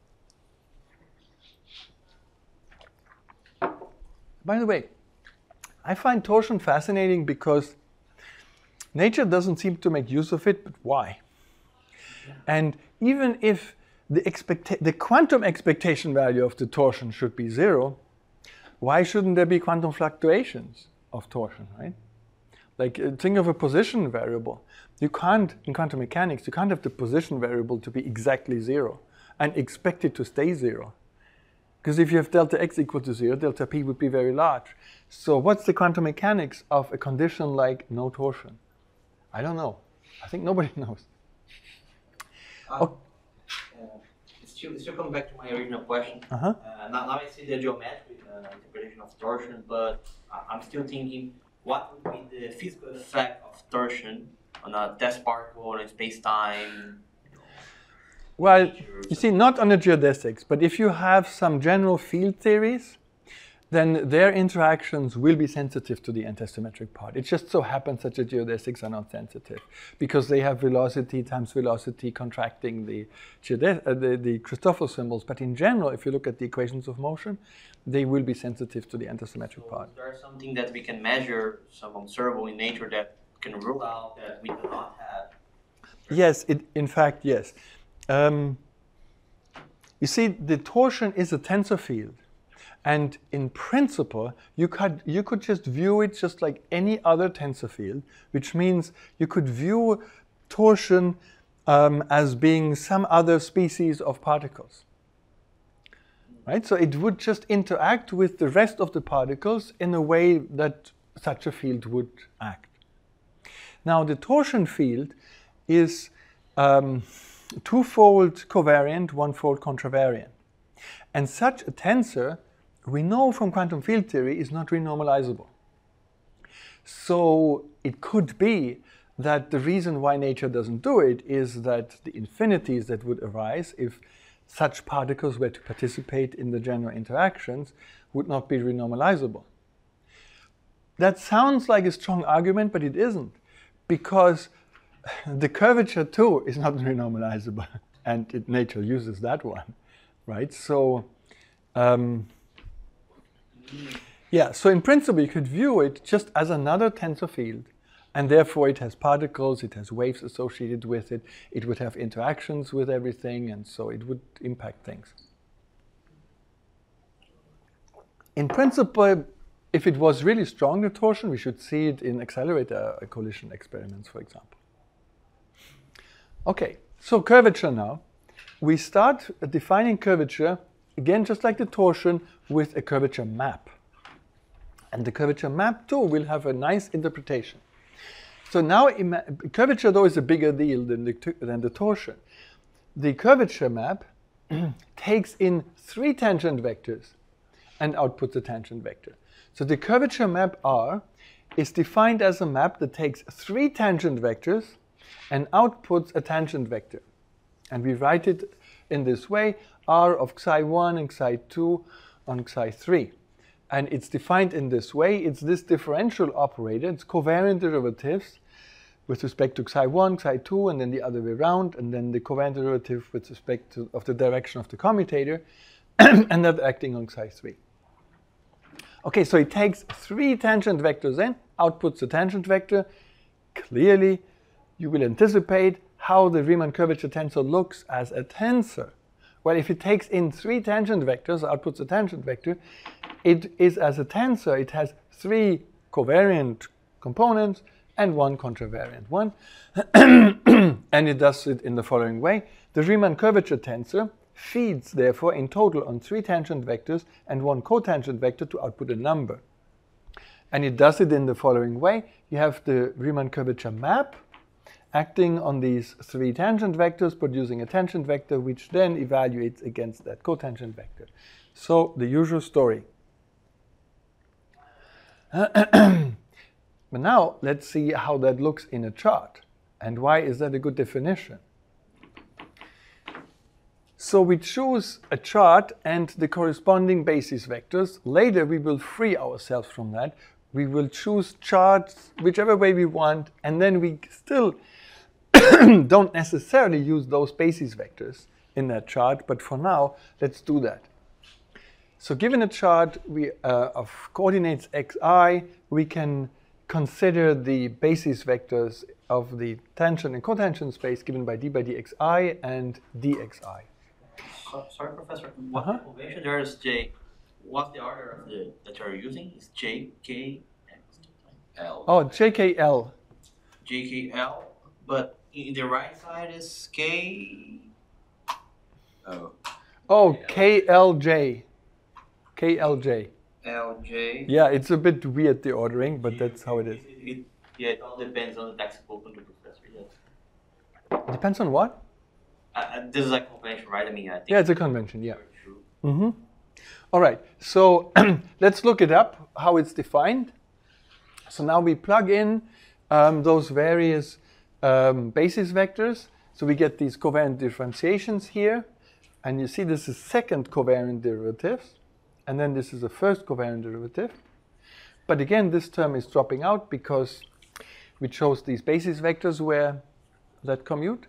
By the way, I find torsion fascinating because nature doesn't seem to make use of it, but why? And even if the quantum expectation value of the torsion should be 0, why shouldn't there be quantum fluctuations of torsion, right? Like, think of a position variable. You can't, in quantum mechanics, you can't have the position variable to be exactly 0 and expect it to stay 0. Because if you have delta x equal to 0, delta p would be very large. So what's the quantum mechanics of a condition like no torsion? I don't know. I think nobody knows. Oh. Still coming back to my original question. Uh-huh. Now I see the geometric interpretation of torsion, but I'm still thinking, what would be the physical effect of torsion on a test particle in space-time? Well, you see, not on the geodesics, but if you have some general field theories, then their interactions will be sensitive to the antisymmetric part. It just so happens that the geodesics are not sensitive because they have velocity times velocity contracting the Christoffel symbols. But in general, if you look at the equations of motion, they will be sensitive to the antisymmetric part. Is there something that we can measure, some observable in nature, that can rule out that we do not have? Yes, in fact, yes. You see, the torsion is a tensor field. And in principle, you could just view it just like any other tensor field, which means you could view torsion as being some other species of particles. Right? So it would just interact with the rest of the particles in a way that such a field would act. Now, the torsion field is twofold covariant, one-fold contravariant. And such a tensor, we know from quantum field theory, is not renormalizable. So it could be that the reason why nature doesn't do it is that the infinities that would arise if such particles were to participate in the general interactions would not be renormalizable. That sounds like a strong argument, but it isn't, because the curvature too is not renormalizable, and nature uses that one, right? So, yeah, so in principle you could view it just as another tensor field, and therefore it has particles, it has waves associated with it, it would have interactions with everything, and so it would impact things. In principle, if it was really strong, the torsion, we should see it in accelerator collision experiments, for example. Okay, so curvature now. We start defining curvature, again, just like the torsion, with a curvature map. And the curvature map, too, will have a nice interpretation. So now, curvature, though, is a bigger deal than the torsion. The curvature map takes in 3 tangent vectors and outputs a tangent vector. So the curvature map R is defined as a map that takes 3 tangent vectors and outputs a tangent vector. And we write it in this way, R of psi1 and psi2 on psi3. And it's defined in this way. It's this differential operator. It's covariant derivatives with respect to psi1, psi2, and then the other way around, and then the covariant derivative with respect to of the direction of the commutator, and that acting on psi3. Okay, so it takes 3 tangent vectors in, outputs a tangent vector. Clearly, you will anticipate how the Riemann curvature tensor looks as a tensor. Well, if it takes in 3 tangent vectors, outputs a tangent vector, it is as a tensor, it has 3 covariant components and 1 contravariant one. And it does it in the following way. The Riemann curvature tensor feeds, therefore, in total on 3 tangent vectors and 1 cotangent vector to output a number. And it does it in the following way. You have the Riemann curvature map acting on these 3 tangent vectors, producing a tangent vector, which then evaluates against that cotangent vector. So, the usual story. But now, let's see how that looks in a chart. And why is that a good definition? So we choose a chart and the corresponding basis vectors. Later, we will free ourselves from that. We will choose charts whichever way we want, and then we still don't necessarily use those basis vectors in that chart, but for now, let's do that. So given a chart of coordinates xi, we can consider the basis vectors of the tangent and cotangent space given by dxi and dxi. Sorry, Professor. What the convention there is J? What's the order of that you're using? Is J, K, L? Oh, JKL. JKL, but in the right side is K. Oh, KLJ. KLJ. LJ. Yeah, it's a bit weird, the ordering, but that's how it is. Yeah, it all depends on the textbook on the professor, yes. Depends on what? this is a convention, right? I mean, I think Yeah, it's a convention, yeah. true. All right, so let's look it up, how it's defined. So now we plug in those various basis vectors. So we get these covariant differentiations here. And you see this is second covariant derivative. And then this is the first covariant derivative. But again, this term is dropping out because we chose these basis vectors where that commute.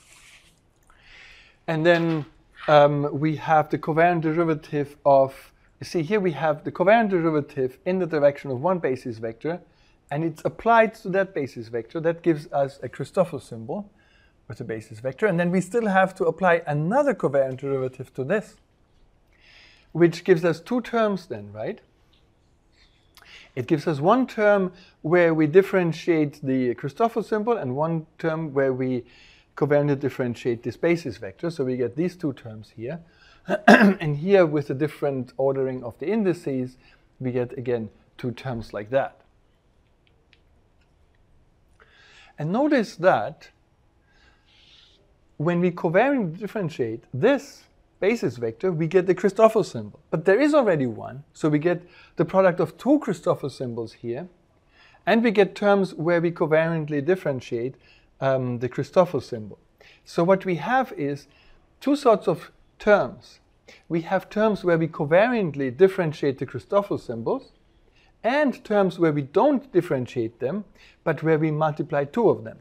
And then we have the covariant derivative of, you see here we have the covariant derivative in the direction of one basis vector, and it's applied to that basis vector. That gives us a Christoffel symbol with a basis vector. And then we still have to apply another covariant derivative to this, which gives us two terms then, right? It gives us one term where we differentiate the Christoffel symbol and one term where we covariantly differentiate this basis vector. So we get these two terms here. And here, with the different ordering of the indices, we get, again, two terms like that. And notice that when we covariantly differentiate this basis vector, we get the Christoffel symbol. But there is already one, so we get the product of two Christoffel symbols here. And we get terms where we covariantly differentiate the Christoffel symbol. So what we have is two sorts of terms. We have terms where we covariantly differentiate the Christoffel symbols, and terms where we don't differentiate them, but where we multiply two of them.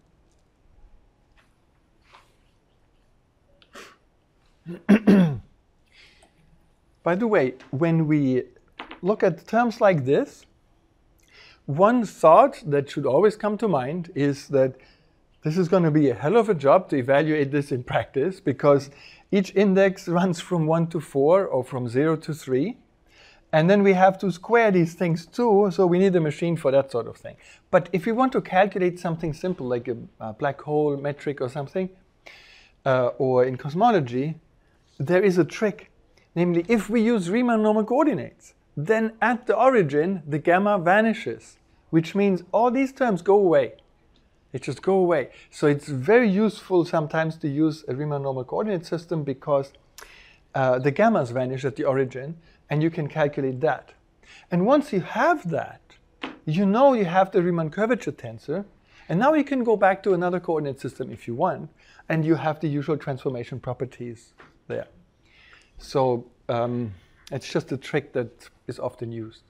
By the way, when we look at terms like this, one thought that should always come to mind is that this is going to be a hell of a job to evaluate this in practice, because each index runs from 1 to 4 or from 0 to 3. And then we have to square these things too, so we need a machine for that sort of thing. But if we want to calculate something simple like a black hole metric or something, or in cosmology, there is a trick. Namely, if we use Riemann normal coordinates, then at the origin the gamma vanishes, which means all these terms go away. They just go away. So it's very useful sometimes to use a Riemann normal coordinate system, because the gammas vanish at the origin, and you can calculate that. And once you have that, you know you have the Riemann curvature tensor, and now you can go back to another coordinate system if you want, and you have the usual transformation properties there. So it's just a trick that is often used.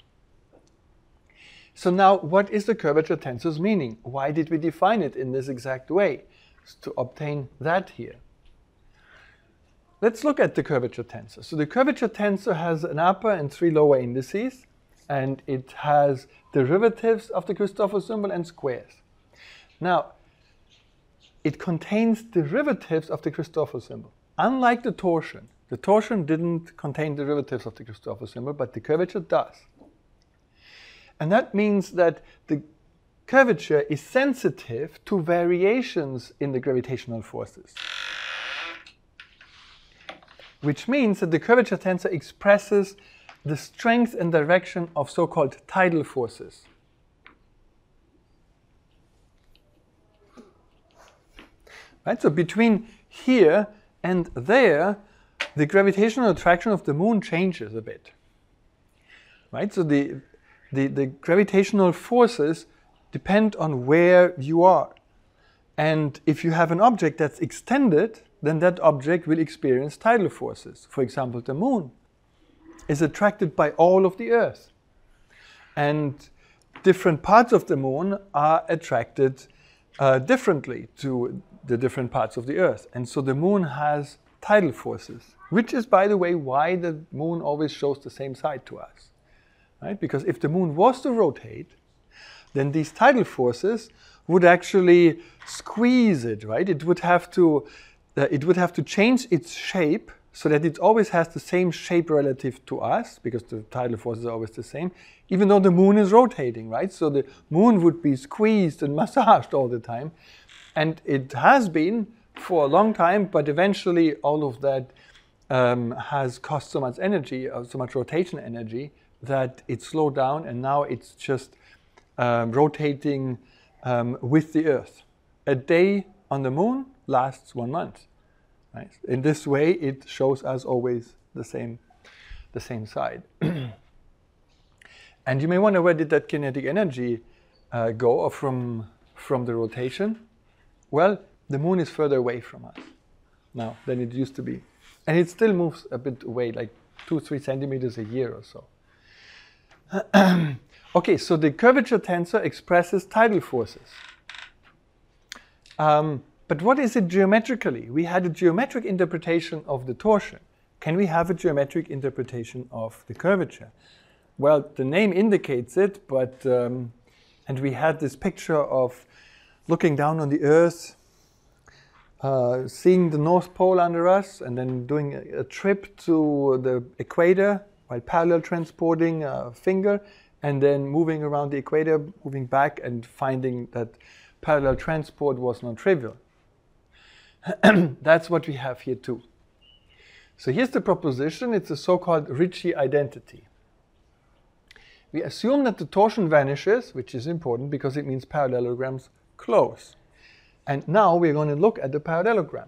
So now, what is the curvature tensor's meaning? Why did we define it in this exact way? It's to obtain that here. Let's look at the curvature tensor. So the curvature tensor has an upper and three lower indices, and it has derivatives of the Christoffel symbol and squares. Now, it contains derivatives of the Christoffel symbol. Unlike the torsion didn't contain derivatives of the Christoffel symbol, but the curvature does. And that means that the curvature is sensitive to variations in the gravitational forces. Which means that the curvature tensor expresses the strength and direction of so-called tidal forces. Right? So between here and there, the gravitational attraction of the moon changes a bit. Right? So the gravitational forces depend on where you are. And if you have an object that's extended, then that object will experience tidal forces. For example, the moon is attracted by all of the Earth. And different parts of the moon are attracted differently to the different parts of the Earth. And so the moon has tidal forces, which is, by the way, why the moon always shows the same side to us. Right? Because if the moon was to rotate, then these tidal forces would actually squeeze it, right? It would have to change its shape so that it always has the same shape relative to us, because the tidal forces are always the same, even though the moon is rotating, right? So the moon would be squeezed and massaged all the time. And it has been for a long time, but eventually all of that has cost so much energy, so much rotation energy, that it slowed down, and now it's just rotating with the Earth. A day on the moon lasts 1 month. Right? In this way, it shows us always the same side. And you may wonder, where did that kinetic energy go, or from the rotation? Well, the moon is further away from us now than it used to be. And it still moves a bit away, like 2-3 centimeters a year or so. Okay, so the curvature tensor expresses tidal forces. But what is it geometrically? We had a geometric interpretation of the torsion. Can we have a geometric interpretation of the curvature? Well, the name indicates it, but and we had this picture of looking down on the Earth, seeing the North Pole under us, and then doing a trip to the equator while parallel transporting a finger, and then moving around the equator, moving back, and finding that parallel transport was non-trivial. That's what we have here too. So here's the proposition. It's a so-called Ricci identity. We assume that the torsion vanishes, which is important because it means parallelograms close. And now we're going to look at the parallelogram.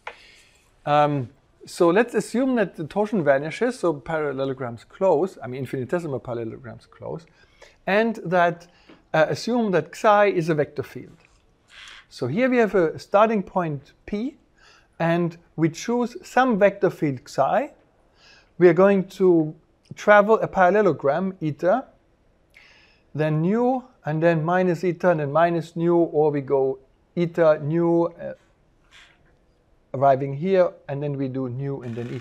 So let's assume that the torsion vanishes, so parallelograms close, I mean infinitesimal parallelograms close, and that assume that psi is a vector field. So here we have a starting point P, and we choose some vector field psi. We are going to travel a parallelogram, eta, then nu, and then minus eta, and then minus nu, or we go eta, nu, arriving here, and then we do nu and then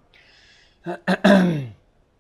eta.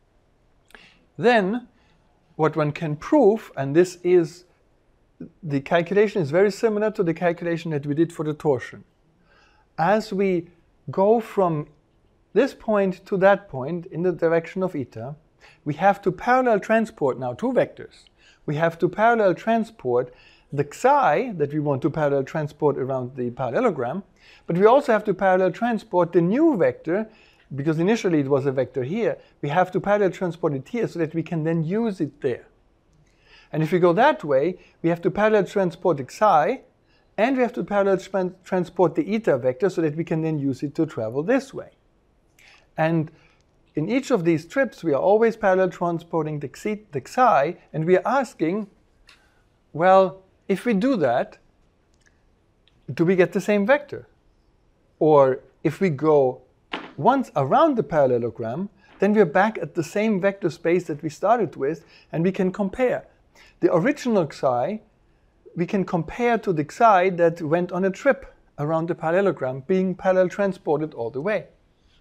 Then, what one can prove, and this is, the calculation is very similar to the calculation that we did for the torsion. As we go from this point to that point in the direction of eta, we have to parallel transport now two vectors. We have to parallel transport the psi that we want to parallel transport around the parallelogram, but we also have to parallel transport the new vector, because initially it was a vector here. We have to parallel transport it here so that we can then use it there. And if we go that way, we have to parallel transport the psi, and we have to parallel transport the eta vector so that we can then use it to travel this way. And in each of these trips, we are always parallel transporting the psi, and we are asking, well, if we do that, do we get the same vector? Or if we go once around the parallelogram, then we are back at the same vector space that we started with, and we can compare. The original psi, we can compare to the psi that went on a trip around the parallelogram, being parallel transported all the way.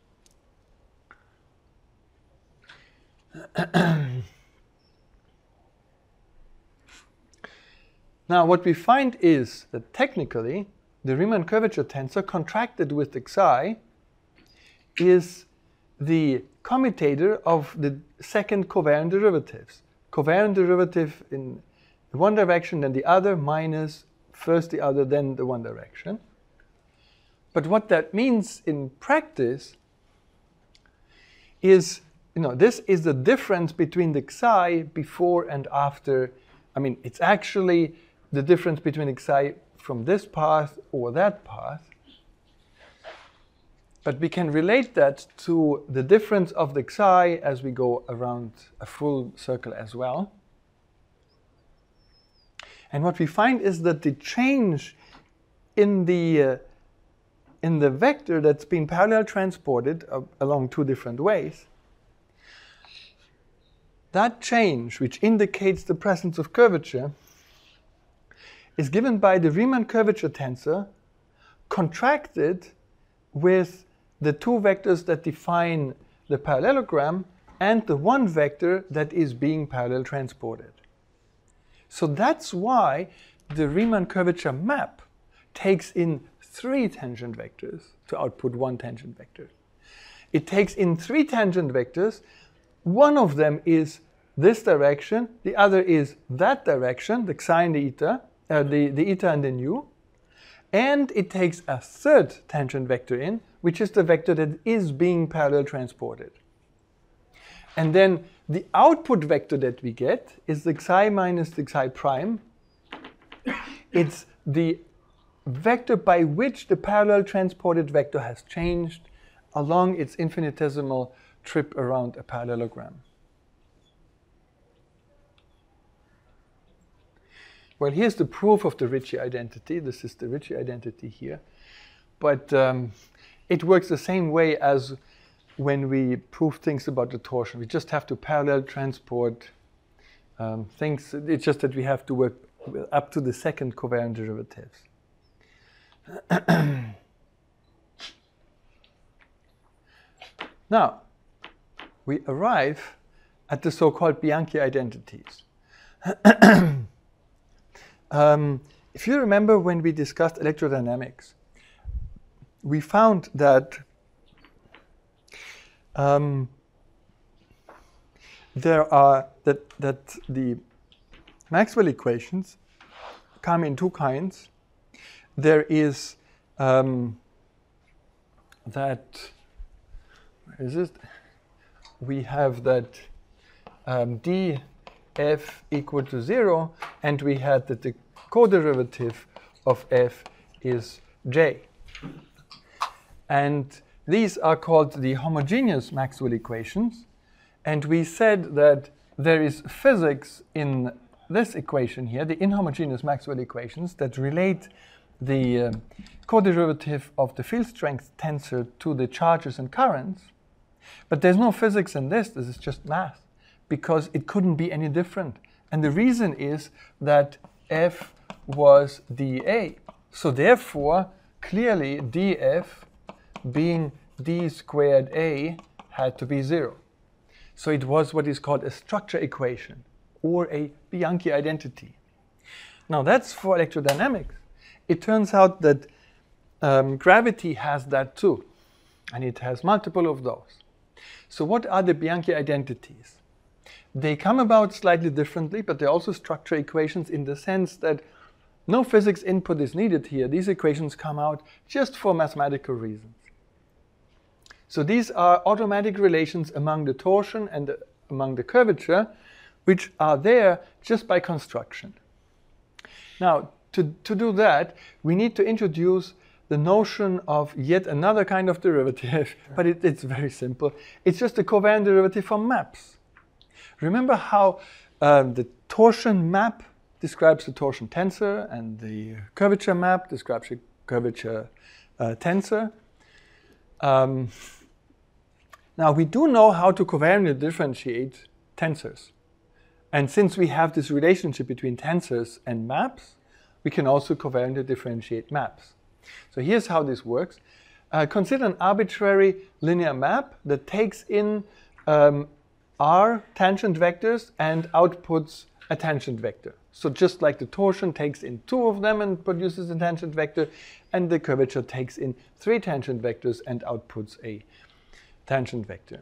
Now, what we find is that technically, the Riemann curvature tensor contracted with the psi is the commutator of the second covariant derivatives. Covariant derivative in one direction, then the other, minus first the other, then the one direction. But what that means in practice is, this is the difference between the psi before and after. I mean, it's actually the difference between the psi from this path or that path. But we can relate that to the difference of the psi as we go around a full circle as well. And what we find is that the change in the vector that's been parallel transported along two different ways, that change, which indicates the presence of curvature, is given by the Riemann curvature tensor contracted with the two vectors that define the parallelogram and the one vector that is being parallel transported. So that's why the Riemann curvature map takes in 3 tangent vectors to output 1 tangent vector. It takes in 3 tangent vectors. One of them is this direction, the other is that direction, the psi and the eta, the eta and the nu, and it takes a 3rd tangent vector in, which is the vector that is being parallel transported. And then the output vector that we get is the psi minus the psi prime. It's the vector by which the parallel transported vector has changed along its infinitesimal trip around a parallelogram. Well, here's the proof of the Ricci identity. This is the Ricci identity here. But it works the same way as when we prove things about the torsion. We just have to parallel transport things. It's just that we have to work up to the second covariant derivatives. Now, we arrive at the so-called Bianchi identities. If you remember when we discussed electrodynamics, we found that that the Maxwell equations come in two kinds. There is we have that df equal to 0, and we had that the co-derivative of f is j. And these are called the homogeneous Maxwell equations. And we said that there is physics in this equation here, the inhomogeneous Maxwell equations, that relate the co-derivative of the field strength tensor to the charges and currents. But there's no physics in this. This is just math, because it couldn't be any different. And the reason is that f was dA. So therefore, clearly df being d squared a had to be 0. So it was what is called a structure equation, or a Bianchi identity. Now that's for electrodynamics. It turns out that gravity has that too, and it has multiple of those. So what are the Bianchi identities? They come about slightly differently, but they're also structure equations in the sense that no physics input is needed here. These equations come out just for mathematical reasons. So these are automatic relations among the torsion and among the curvature, which are there just by construction. Now, to do that, we need to introduce the notion of yet another kind of derivative, but it's very simple. It's just a covariant derivative from maps. Remember how the torsion map describes the torsion tensor, and the curvature map describes the curvature tensor. Now, we do know how to covariantly differentiate tensors. And since we have this relationship between tensors and maps, we can also covariantly differentiate maps. So here's how this works. Consider an arbitrary linear map that takes in r tangent vectors and outputs a tangent vector. So just like the torsion takes in 2 of them and produces a tangent vector, and the curvature takes in 3 tangent vectors and outputs a tangent vector.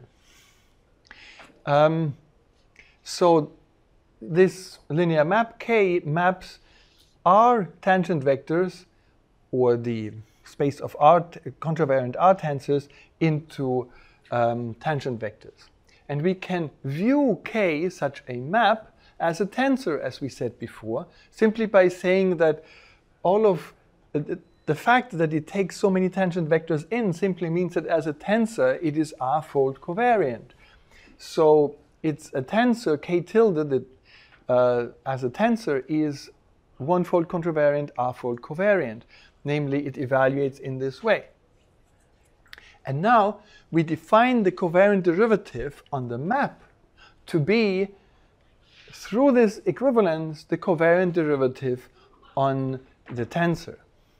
So this linear map K maps R tangent vectors, or the space of R contravariant R tensors, into tangent vectors. And we can view K, such a map, as a tensor, as we said before, simply by saying that all of the fact that it takes so many tangent vectors in simply means that as a tensor, it is R-fold covariant. So it's a tensor, K tilde, that as a tensor is 1-fold contravariant, R-fold covariant. Namely, it evaluates in this way. And now we define the covariant derivative on the map to be, through this equivalence, the covariant derivative on the tensor.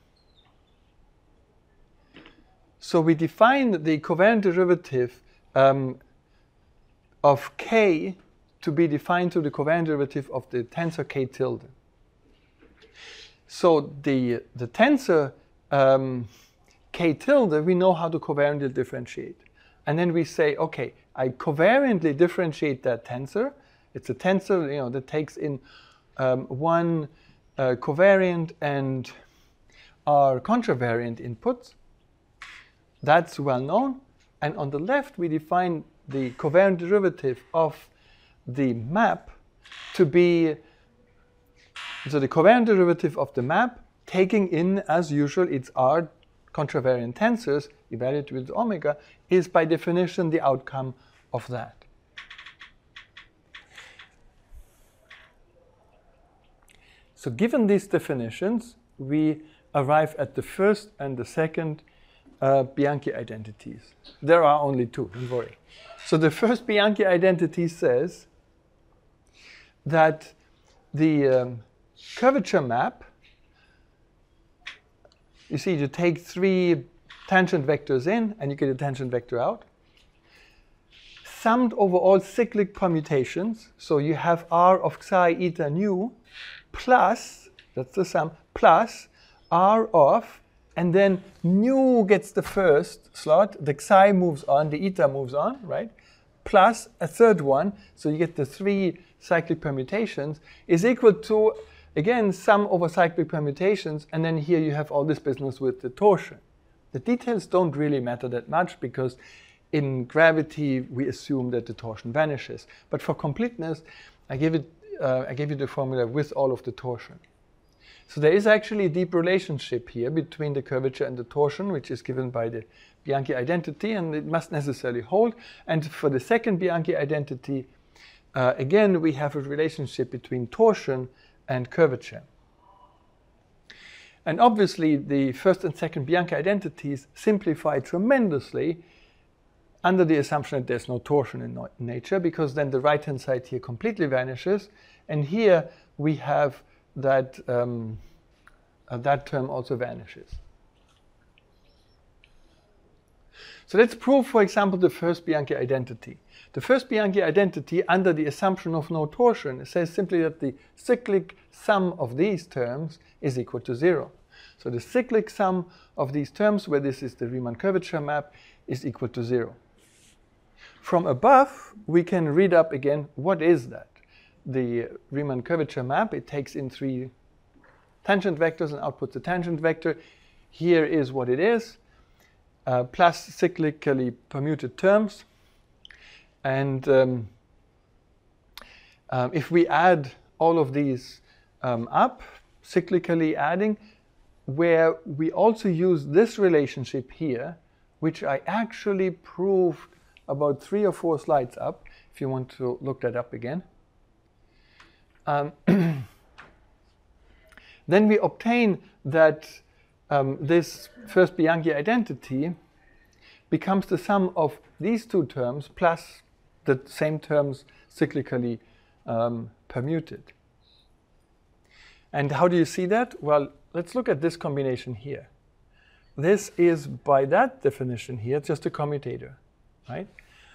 So we define the covariant derivative of K to be defined to the covariant derivative of the tensor K tilde. So the tensor K tilde, we know how to covariantly differentiate. And then we say, okay, I covariantly differentiate that tensor. It's a tensor, that takes in 1 covariant and R contravariant inputs. That's well known. And on the left, we define the covariant derivative of the map to be, so the covariant derivative of the map taking in, as usual, its R contravariant tensors evaluated with omega, is by definition the outcome of that. So given these definitions, we arrive at the first and the second Bianchi identities. There are only two, don't worry. So the first Bianchi identity says that the curvature map, you see, you take three tangent vectors in and you get a tangent vector out, summed over all cyclic permutations. So you have R of psi eta nu plus, that's the sum, plus R of, and then nu gets the first slot, the psi moves on, the eta moves on, right? Plus a third one, so you get the three cyclic permutations, is equal to, again, sum over cyclic permutations, and then here you have all this business with the torsion. The details don't really matter that much because in gravity we assume that the torsion vanishes. But for completeness, I gave you the formula with all of the torsion. So there is actually a deep relationship here between the curvature and the torsion, which is given by the Bianchi identity, and it must necessarily hold. And for the second Bianchi identity, again, we have a relationship between torsion and curvature. And obviously, the first and second Bianchi identities simplify tremendously under the assumption that there's no torsion in nature, because then the right-hand side here completely vanishes. And here we have that that term also vanishes. So let's prove, for example, the first Bianchi identity. The first Bianchi identity, under the assumption of no torsion, says simply that the cyclic sum of these terms is equal to 0. So the cyclic sum of these terms, where this is the Riemann curvature map, is equal to 0. From above, we can read up again, what is that? The Riemann curvature map, it takes in three tangent vectors and outputs a tangent vector. Here is what it is, plus cyclically permuted terms. And if we add all of these up, cyclically adding, where we also use this relationship here, which I actually proved about 3 or 4 slides up, if you want to look that up again. Then we obtain that this first Bianchi identity becomes the sum of these two terms plus the same terms cyclically permuted. And how do you see that? Well, let's look at this combination here. This is, by that definition here, just a commutator, right?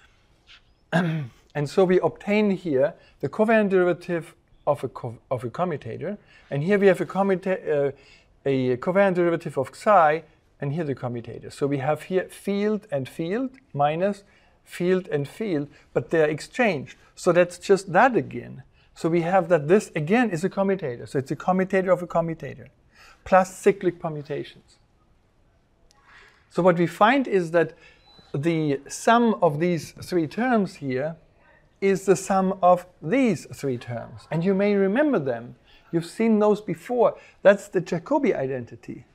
And so we obtain here the covariant derivative of a commutator, and here we have a covariant derivative of psi, and here the commutator. So we have here field and field minus field and field, but they're exchanged. So that's just that again. So we have that this again is a commutator. So it's a commutator of a commutator plus cyclic permutations. So what we find is that the sum of these three terms here is the sum of these three terms. And you may remember them. You've seen those before. That's the Jacobi identity.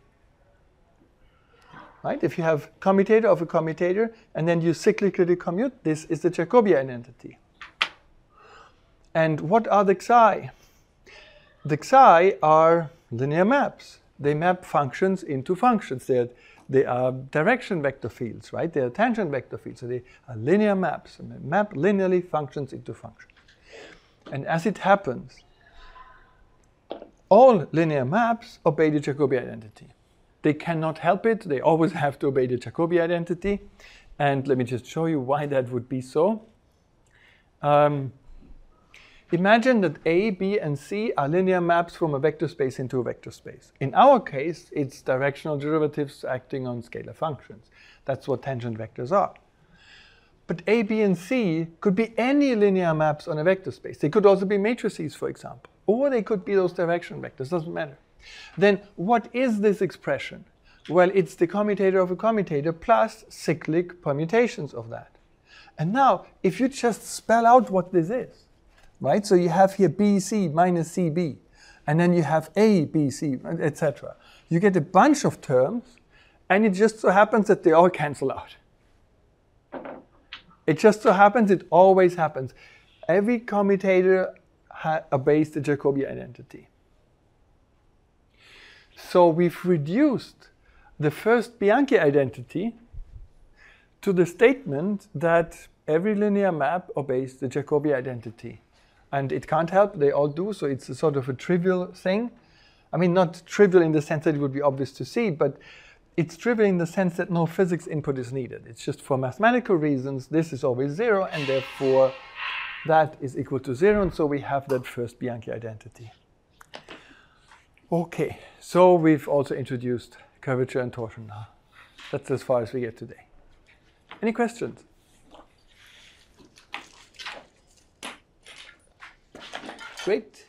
Right? If you have commutator of a commutator and then you cyclically commute, this is the Jacobi identity. And what are the xi? The xi are linear maps. They map functions into functions. They are direction vector fields, right? They are tangent vector fields. So they are linear maps. And they map linearly functions into functions. And as it happens, all linear maps obey the Jacobi identity. They cannot help it. They always have to obey the Jacobi identity. And let me just show you why that would be so. Imagine that A, B, and C are linear maps from a vector space into a vector space. In our case, it's directional derivatives acting on scalar functions. That's what tangent vectors are. But A, B, and C could be any linear maps on a vector space. They could also be matrices, for example. Or they could be those direction vectors, doesn't matter. Then what is this expression? Well, it's the commutator of a commutator plus cyclic permutations of that. And now, if you just spell out what this is, right? So you have here BC minus CB, and then you have A, B, C, etc. you get a bunch of terms, and it just so happens that they all cancel out. It just so happens, it always happens. Every commutator obeys the Jacobi identity. So we've reduced the first Bianchi identity to the statement that every linear map obeys the Jacobi identity. And it can't help, they all do, so it's a sort of a trivial thing. I mean, not trivial in the sense that it would be obvious to see, but it's trivial in the sense that no physics input is needed. It's just for mathematical reasons, this is always 0, and therefore that is equal to 0, and so we have that first Bianchi identity. Okay, so we've also introduced curvature and torsion now. That's as far as we get today. Any questions? Great.